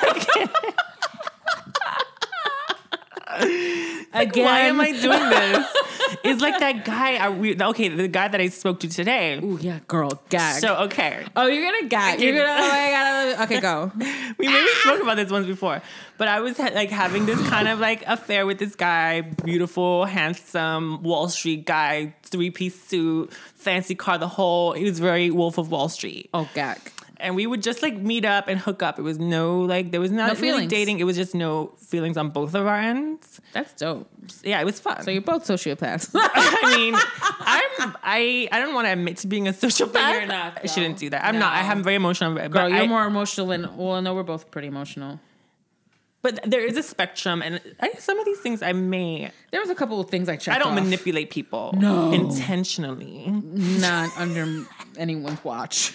Again. Why am I doing this? It's like that guy. I, we, okay, the guy that I spoke to today. Ooh, yeah, girl, gag. So, okay. oh, you're gonna gag. You're gonna. Oh my god. Okay, go. We maybe spoke about this once before, but I was ha- like having this kind of like affair with this guy, beautiful, handsome Wall Street guy, three piece suit, fancy car, the whole. He was very Wolf of Wall Street. Oh, gag. And we would just like meet up and hook up. It was no like there was not No really feelings. dating. It was just no feelings on both of our ends. That's dope. Yeah, it was fun. So you're both sociopaths. I mean, I'm I I don't want to admit to being a sociopath. But you're not, I shouldn't though. do that. I'm not. I No. am very emotional. But Girl, you're I, more emotional than. Well, no, we're both pretty emotional. But there is a spectrum, and I, some of these things I may. There was a couple of things I checked I don't off. manipulate people. No. Intentionally. Not under anyone's watch.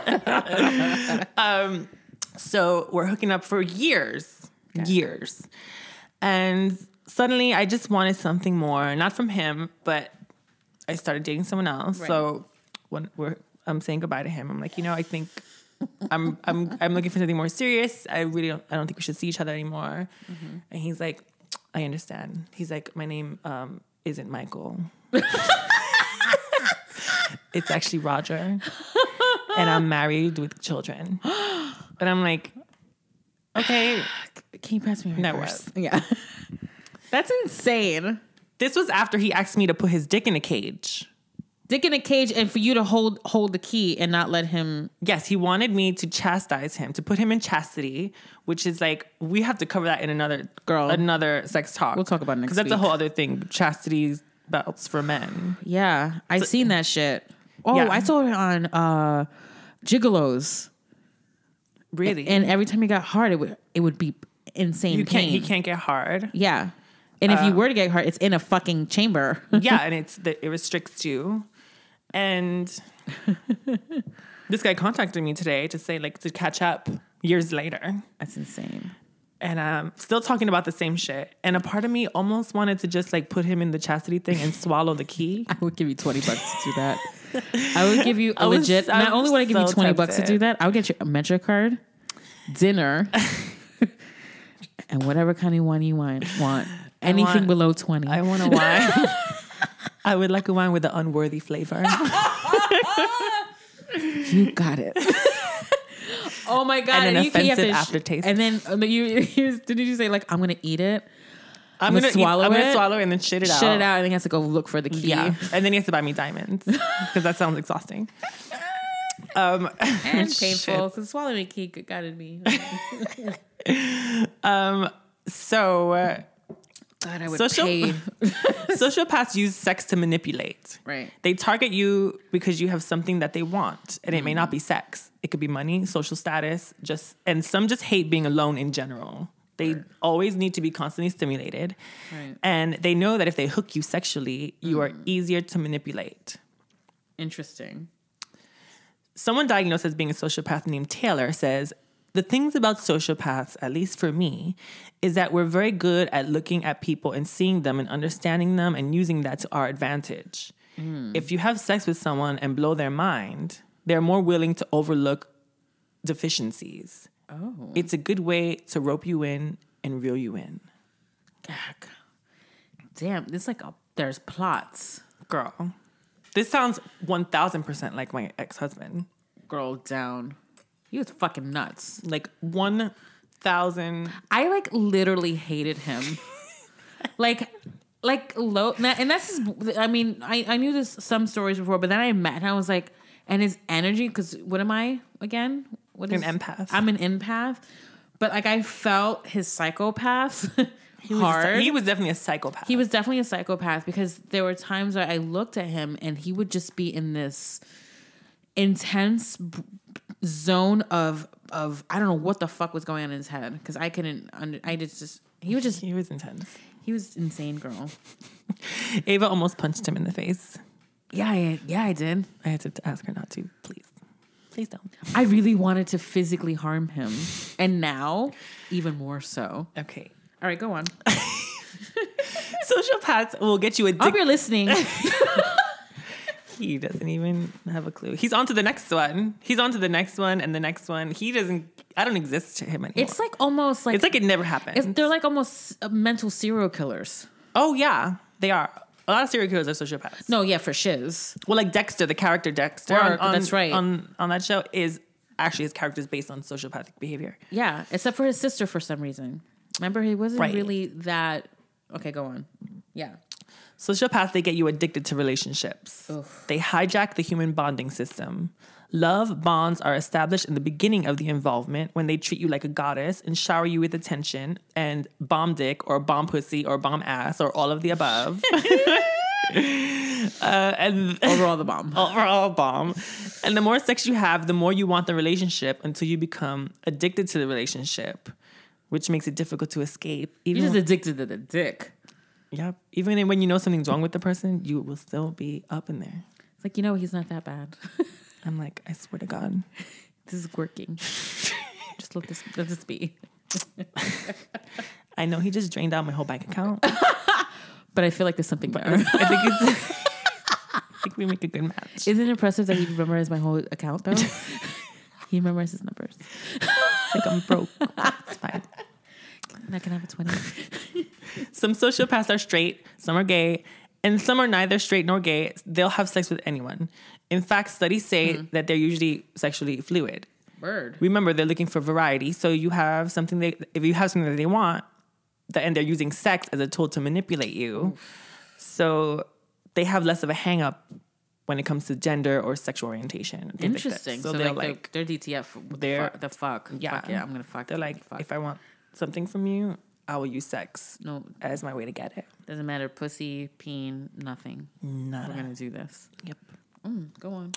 So we're hooking up for years, years. And suddenly I just wanted something more, not from him, but I started dating someone else. Right. So when we're, I'm saying goodbye to him, I'm like, you know, I think I'm, I'm, I'm looking for something more serious. I really don't, I don't think we should see each other anymore. Mm-hmm. And he's like, I understand. He's like, my name um, isn't Michael. It's actually Roger. And I'm married with children. And I'm like, okay. Can you pass me my No, purse? Yeah. That's insane. This was after he asked me to put his dick in a cage. Dick in a cage, and for you to hold hold the key and not let him. Yes, he wanted me to chastise him, to put him in chastity, which is like, we have to cover that in another Girl. another sex talk. We'll talk about it next Because that's a week. whole other thing. Chastity belts for men. Yeah, I seen that shit. Oh, Yeah. I saw it on uh, Gigolos, Really? and every time he got hard, it would it would be insane you can't, pain. he can't get hard. Yeah, and if you were to get hard, it's in a fucking chamber. Yeah, and it's the, it restricts you. And this guy contacted me today to say, like, to catch up years later. That's insane. And um, still talking about the same shit. And a part of me almost wanted to just like put him in the chastity thing and swallow the key. I would give you twenty bucks to do that. I would give you a I was- legit. I'm Not only would I give you so twenty bucks to tempted. do that, I would get you a Metro card, dinner, and whatever kind of wine you want. Want anything want- below twenty. I want a wine. I would like a wine with an unworthy flavor. You got it. Oh my god! And an you can't- you have offensive to sh- aftertaste. And then uh, you, you didn't you say like I'm gonna eat it, I'm gonna gonna swallow eat, I'm gonna it, swallow it and then shit it out. shit it out, and then he has to go look for the key. Yeah, and then he has to buy me diamonds because that sounds exhausting. Um, And shit. painful. So swallowing a key gotta be. So uh, God, I would Social- pay. sociopaths use sex to manipulate. Right. They target you because you have something that they want, and it may not be sex. It could be money, social status, just and some just hate being alone in general. They always need to be constantly stimulated, Right. and they know that if they hook you sexually, you are easier to manipulate. Interesting. Someone diagnosed as being a sociopath named Taylor says, the things about sociopaths, at least for me, is that we're very good at looking at people and seeing them and understanding them and using that to our advantage. If you have sex with someone and blow their mind, they're more willing to overlook deficiencies. Oh. It's a good way to rope you in and reel you in. Gag. Damn, it's like a, there's plots. Girl, this sounds one thousand percent like my ex-husband. Girl down. He was fucking nuts. Like one thousand... I like literally hated him. like, like low, and that's his, I mean, I, I knew this some stories before, but then I met him. I was like, and his energy, because what am I again? What An empath. I'm an empath, but like I felt his psychopath He was a- hard. he was definitely a psychopath. He was definitely a psychopath because there were times where I looked at him and he would just be in this intense b- zone of of I don't know what the fuck was going on in his head because I couldn't under, I just just he was just He was intense. he was insane, girl. Ava almost punched him in the face. Yeah, I, yeah, I did. I had to ask her not to. Please. Please don't. I really wanted to physically harm him, and now even more so. Okay. All right, go on. Sociopaths will get you I hope addicted. you're listening. He doesn't even have a clue. He's on to the next one. He's on to the next one and the next one. He doesn't, I don't exist to him anymore. It's like almost like it's like it never happened. it's, they're like almost uh, mental serial killers. Oh, yeah, they are. A lot of serial killers are sociopaths. No, yeah, for shiz. Well, like Dexter, the character Dexter. Work, that's right. On, on that show is actually his character is based on sociopathic behavior. Yeah, except for his sister for some reason. Remember, he wasn't Right. really that. Okay, go on. Yeah. Sociopaths, they get you addicted to relationships. They hijack the human bonding system, Love bonds are established in the beginning of the involvement when they treat you like a goddess and shower you with attention and bomb dick or bomb pussy or bomb ass or all of the above. Uh, and Overall, the bomb. overall bomb. And the more sex you have, the more you want the relationship until you become addicted to the relationship, which makes it difficult to escape. Even You're just addicted to the dick. Yep. Even when you know something's wrong with the person, you will still be up in there. It's like, you know, he's not that bad. I'm like, I swear to God. This is working. Just let this let this be. I know he just drained out my whole bank account. But I feel like there's something better. I think it's I think we make a good match. Isn't it impressive that he memorized my whole account though? He memorized his numbers. Like I'm broke. It's fine. I can have a twenty. Some sociopaths are straight, some are gay, and some are neither straight nor gay. They'll have sex with anyone. In fact, studies say mm. that they're usually sexually fluid. Word. Remember, they're looking for variety. So you have something they, if you have something that they want, that, and they're using sex as a tool to manipulate you. Oof. So they have less of a hang up when it comes to gender or sexual orientation. Interesting. Like so, so they're like, like, they're, they're D T F. They're, the fuck. Yeah. Fuck yeah, I'm going to fuck. They're like, fuck. if I want something from you, I will use sex no, as my way to get it. Doesn't matter. Pussy, peen, nothing. Nada. We're going to do this. Yep. Mm, go on.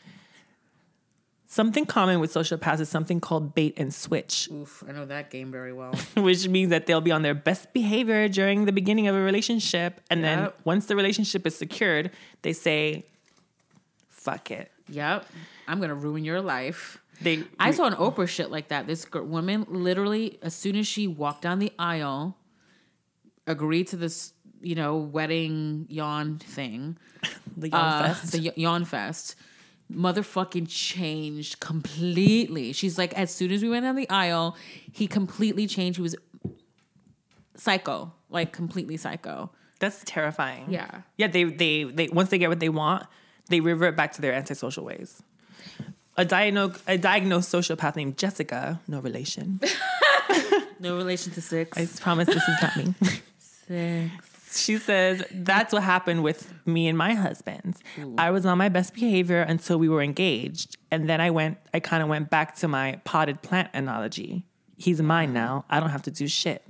Something common with sociopaths is something called bait and switch. Oof, I know that game very well. Which means that they'll be on their best behavior during the beginning of a relationship. And yep. then once the relationship is secured, they say, fuck it. Yep. I'm going to ruin your life. They. I saw an Oprah shit like that. This girl, woman literally, as soon as she walked down the aisle, agreed to this, you know, wedding yawn thing. The yawn uh, fest. The y- yawn fest. Motherfucking changed completely. She's like, as soon as we went down the aisle, he completely changed. He was psycho, like completely psycho. That's terrifying. Yeah. Yeah, they, they, they, once they get what they want, they revert back to their antisocial ways. A, diagno- a diagnosed sociopath named Jessica, no relation. No relation to six. I promise this is not me. Six. She says, that's what happened with me and my husband. Ooh. I was on my best behavior until we were engaged. And then I went, I kind of went back to my potted plant analogy. He's mine now. I don't have to do shit.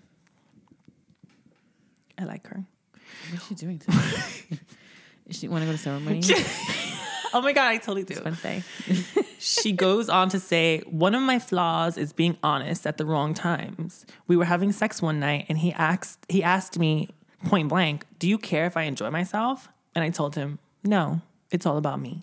I like her. What's she doing today? Does she want to go to ceremony? Oh my God, I totally do. It's Wednesday. She goes on to say, one of my flaws is being honest at the wrong times. We were having sex one night and he asked, he asked me, point blank, do you care if I enjoy myself? And I told him, no, it's all about me.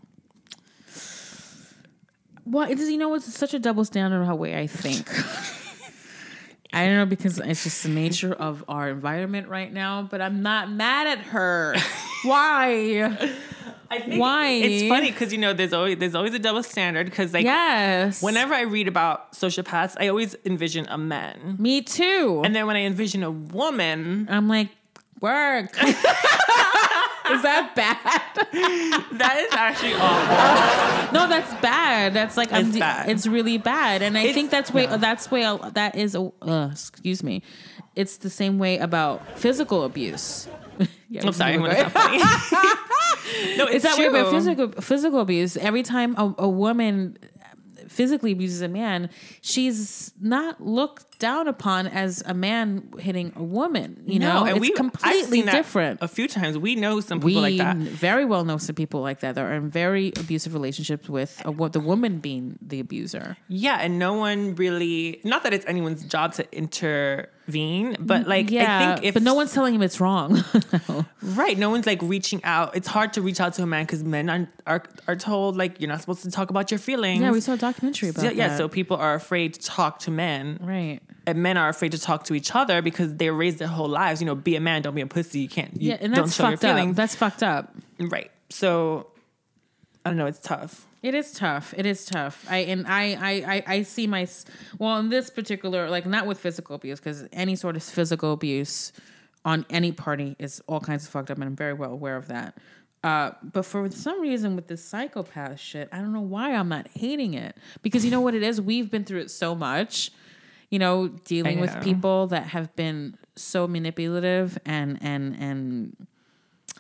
Well, it is, you know, it's such a double standard of how way I think. I don't know, because it's just the nature of our environment right now, but I'm not mad at her. Why? I think Why? It's funny because, you know, there's always there's always a double standard because, like, yes. Whenever I read about sociopaths, I always envision a man. Me too. And then when I envision a woman, I'm like, work. Is that bad? That is actually awful. No, that's bad. That's like it's I'm, bad. It's really bad, and I it's, think that's way. Yeah. That's way. That is. Uh, excuse me. It's the same way about physical abuse. Yeah, I'm sorry, I'm gonna stop funny. No, it's, it's that true. way about physical physical abuse. Every time a, a woman physically abuses a man, she's not looked down upon as a man hitting a woman. You no, know, and it's we, completely I've seen different. That a few times, we know some we people like that. very well know some people like that that are in very abusive relationships with a, the woman being the abuser. Yeah, and no one really. Not that it's anyone's job to intervene, but like, yeah, I think if but no one's telling him it's wrong. Right, no one's like reaching out. It's hard to reach out to a man because men are, are are told like you're not supposed to talk about your feelings. Yeah, we saw a documentary about so, that. Yeah, so people are afraid to talk to men. Right. And men are afraid to talk to each other because they're raised their whole lives. You know, be a man, don't be a pussy. You can't. You Yeah, and don't that's show your fucked up. feelings. That's fucked up. Right. So I don't know. It's tough. It is tough. It is tough. I and I I I, I see my well in this particular, like, not with physical abuse, because any sort of physical abuse on any party is all kinds of fucked up, and I'm very well aware of that. Uh, but for some reason with this psychopath shit, I don't know why I'm not hating it, because you know what it is? We've been through it so much, you know, dealing with people that have been so manipulative and and and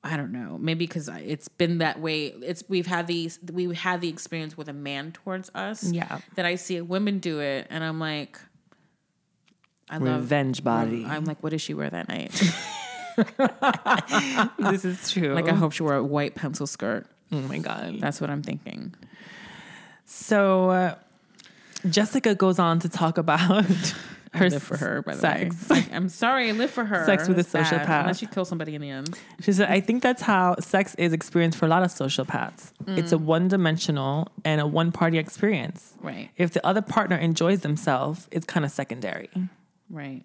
I don't know. Maybe because it's been that way. It's we've had these we had the experience with a man towards us. Yeah. That I see women do it, and I'm like, I Revenge love, body. I'm like, what did she wear that night? This is true. Like, I hope she wore a white pencil skirt. Oh my God. That's what I'm thinking. So uh, Jessica goes on to talk about her I live for her, by the sex. way. I, I'm sorry, I live for her. Sex with a It's bad, sociopath. Unless you kill somebody in the end. She said, I think that's how sex is experienced for a lot of sociopaths. Mm. It's a one-dimensional and a one-party experience. Right. If the other partner enjoys themselves, it's kind of secondary. Right.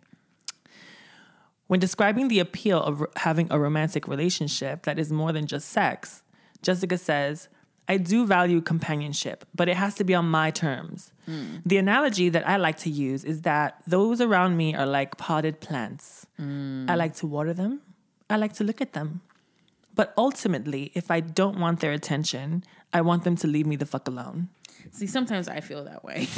When describing the appeal of r- having a romantic relationship that is more than just sex, Jessica says, I do value companionship, but it has to be on my terms. Mm. The analogy that I like to use is that those around me are like potted plants. Mm. I like to water them. I like to look at them. But ultimately, if I don't want their attention, I want them to leave me the fuck alone. See, sometimes I feel that way.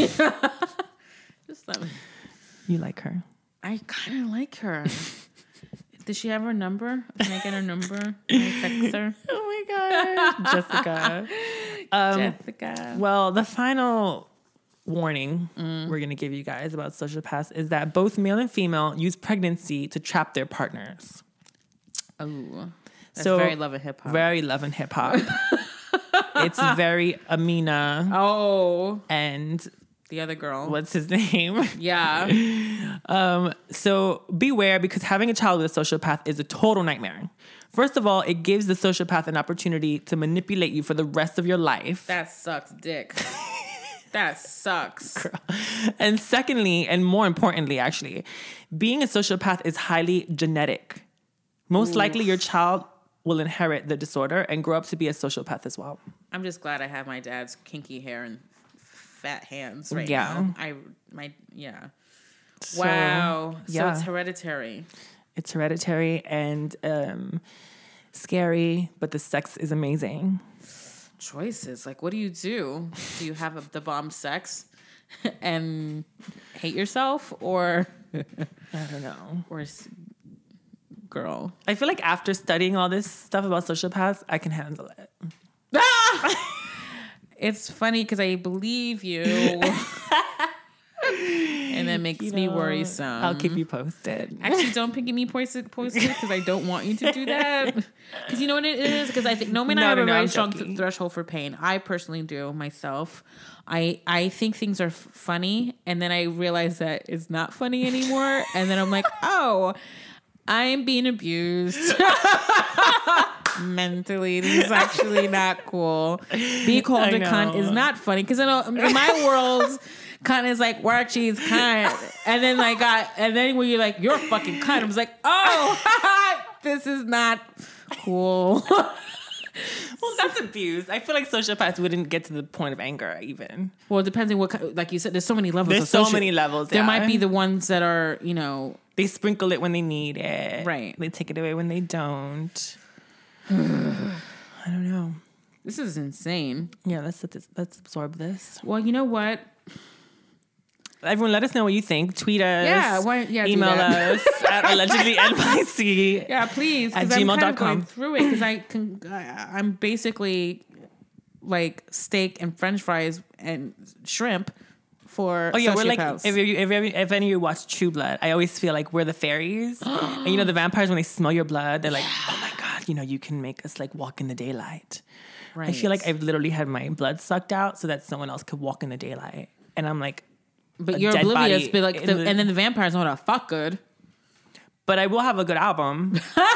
Just let me. You like her. I kind of like her. Does she have her number? Can I get her number? Can I text her? Oh my God. Jessica. Um, Jessica. Well, the final warning mm. we're going to give you guys about sociopaths is that both male and female use pregnancy to trap their partners. Oh, that's so very love and hip hop. Very love and hip hop. It's very Amina. Oh. And the other girl. What's his name? Yeah. um, so beware, because having a child with a sociopath is a total nightmare. First of all, it gives the sociopath an opportunity to manipulate you for the rest of your life. That sucks dick. That sucks. Girl. And secondly, and more importantly, actually, being a sociopath is highly genetic. Most Oof. likely your child will inherit the disorder and grow up to be a sociopath as well. I'm just glad I have my dad's kinky hair and fat hands right yeah. now. I my yeah. So, wow. Yeah. So it's hereditary. It's hereditary and um, scary, but the sex is amazing. Choices. Like, what do you do? Do you have a, the bomb sex and hate yourself, or I don't know, or girl? I feel like after studying all this stuff about sociopaths, I can handle it. Ah! It's funny because I believe you, and that makes you know, me worrisome. I'll keep you posted. Actually, don't pick me posted posted because I don't want you to do that. Because you know what it is? Because I think no man no, have no, a no, very I'm strong th- threshold for pain. I personally do myself. I I think things are f- funny, and then I realize that it's not funny anymore, and then I'm like, oh, I'm being abused. Mentally, this is actually not cool. Be called I a know. cunt is not funny because in, in my world, cunt is like work cheese cunt, and then like got and then when you're like you're a fucking cunt, I was like, oh, this is not cool. Well, that's abuse. I feel like sociopaths wouldn't get to the point of anger even. Well, depending what, like you said, there's so many levels. There's of so soci- many levels. There yeah. might be the ones that are, you know, they sprinkle it when they need it. Right. They take it away when they don't. I don't know. This is insane. Yeah, let's let's absorb this. Well, you know what? Everyone, let us know what you think. Tweet us. Yeah, why, yeah. Email us at allegedly N Y C. Yeah, please. At gmail dot com. I'm kind of going through it because I can. I'm basically like steak and French fries and shrimp for. Oh yeah, we're like sociopaths. if you if, if any of you watch True Blood, I always feel like we're the fairies, and you know the vampires when they smell your blood, they're like, oh my god, you know you can make us like walk in the daylight. Right. I feel like I've literally had my blood sucked out so that someone else could walk in the daylight, and I'm like. But you're oblivious, but like, the, the, and then the vampires know how to fuck good. But I will have a good album,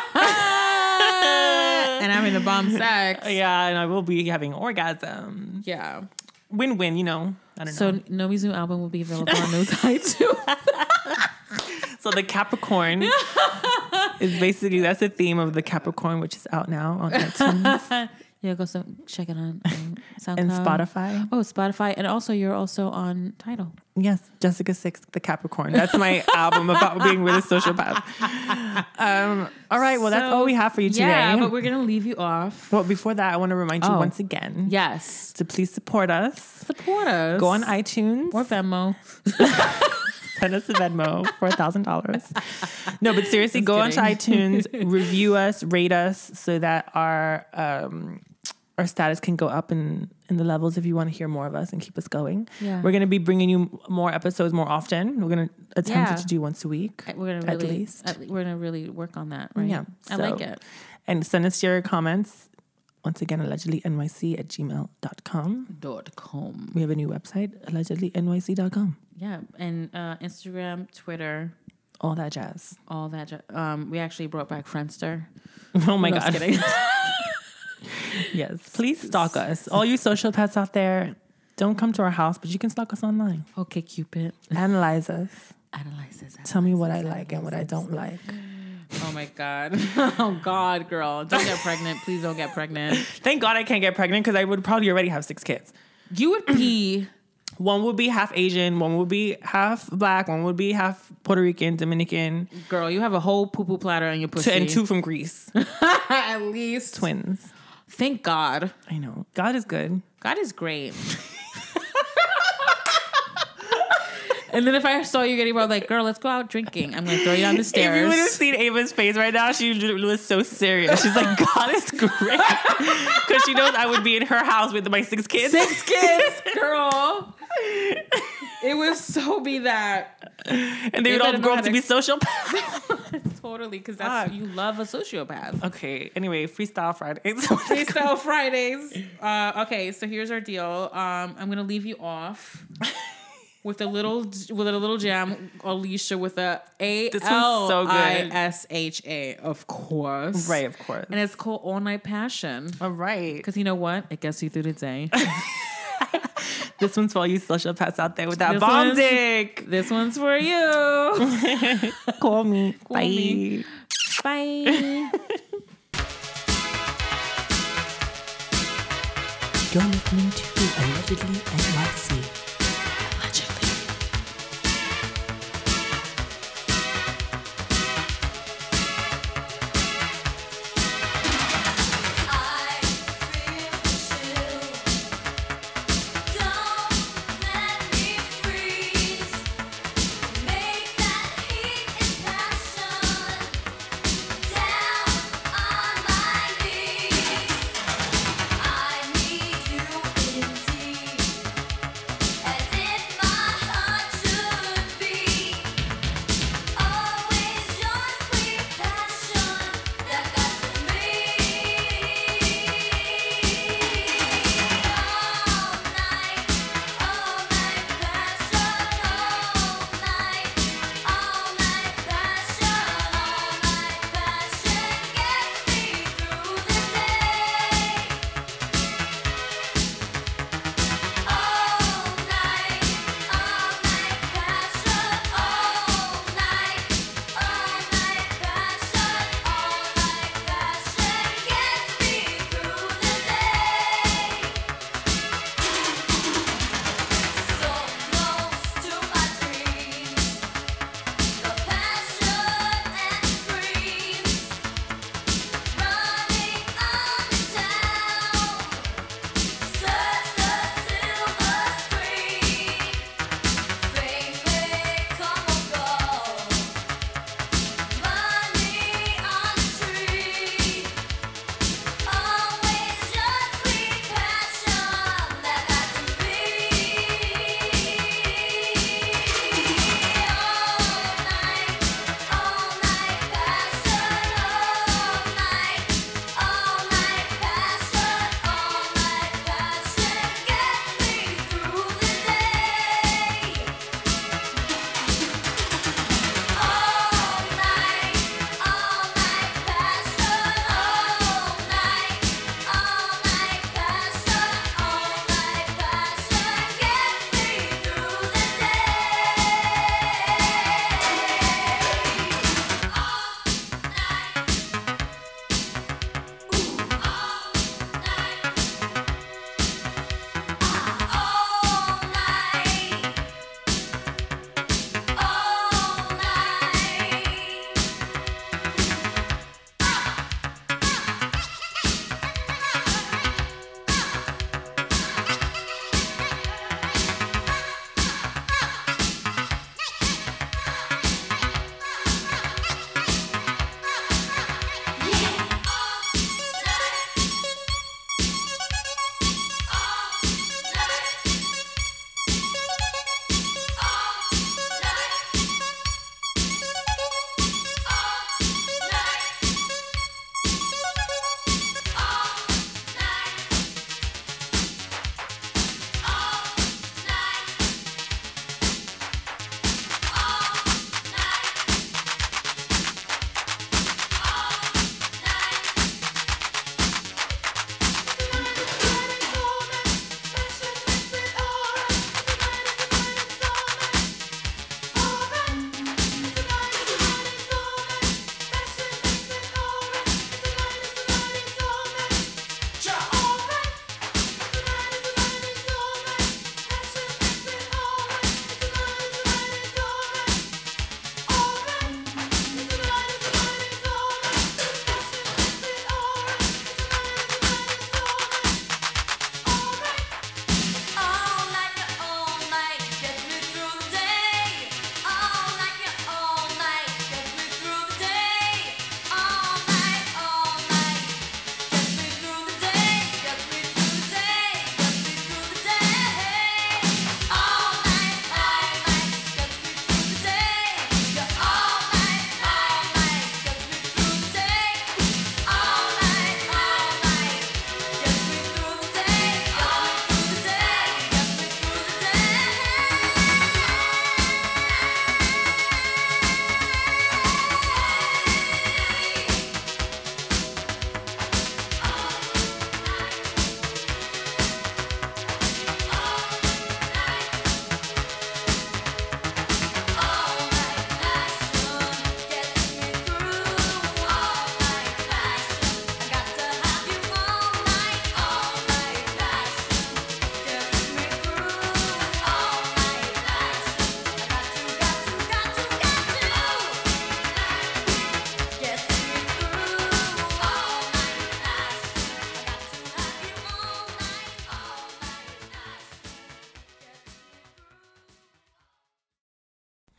and having the bomb sex. Yeah, and I will be having orgasms. Yeah, win-win. You know, I don't so know. So Nomi's new album will be available on No Tie too. So the Capricorn is basically that's the theme of the Capricorn, which is out now on iTunes. Yeah, go so check it on um, SoundCloud and Spotify. Oh, Spotify, and also you're also on Tidal. Yes, Jessica Six, the Capricorn. That's my album about being with a sociopath. Um, all right, well, so, that's all we have for you today. Yeah, but we're gonna leave you off. Well, before that, I want to remind you oh, once again. Yes, to please support us. Support us. Go on iTunes or Venmo. send us a Venmo for a thousand dollars. No, but seriously, Just go kidding. onto iTunes, review us, rate us, so that our um, our status can go up in in the levels. If you want to hear more of us and keep us going, Yeah. we're gonna be bringing you more episodes more often. We're gonna attempt Yeah. to do once a week. We're gonna at really, least. at le- we're gonna really work on that, right? Yeah, I so- like it. And send us your comments. Once again, allegedly N Y C at gmail dot com. Dot com. We have a new website, allegedly N Y C dot com. Yeah, and uh, Instagram, Twitter, All that jazz. all that. ju- Um, we actually brought back Friendster. Oh my No, just God. kidding. Yes. Please stalk us. All you sociopaths out there, don't come to our house, but you can stalk us online. Okay, Cupid. Analyze us. Analyzes. Tell me what I like and what I don't like. Oh my God. Oh God, girl. Don't get pregnant. Please don't get pregnant. Thank God I can't get pregnant because I would probably already have six kids. You would pee. One would be half Asian, one would be half black, one would be half Puerto Rican, Dominican, Girl, you have a whole poo poo platter in your pussy. and two from Greece. At least. Twins. Thank God. I know. God is good. God is great. And then if I saw you getting, I was like, girl, let's go out drinking. I'm going to throw you down the If you would have stairs. seen Ava's face right now, she was so serious. She's like, God is great. Because she knows I would be in her house with my six kids. Six kids, girl. It would so be that. And they They would all better know grow how up to to- be sociopaths. Totally, because that's Fuck. you love a sociopath. Okay, anyway, Freestyle Fridays. Freestyle Fridays. Uh, okay, so here's our deal. Um, I'm gonna leave you off with a little with a little jam. Alicia with a A This one's L so I good. S H A, of course. Right, of course. And it's called All Night Passion. All right. Because you know what? It gets you through the day. This one's for all you sociopaths out there with that This bomb one's- dick. This one's for you. Call me. Call Bye. me. Bye. You're listening to Allegedly N Y C. Allegedly. I feel chill. Don't let me freeze. Make that heat and passion down on my knees. I need you indeed.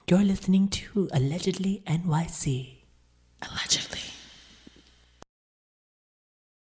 You're listening to Allegedly N Y C. Allegedly.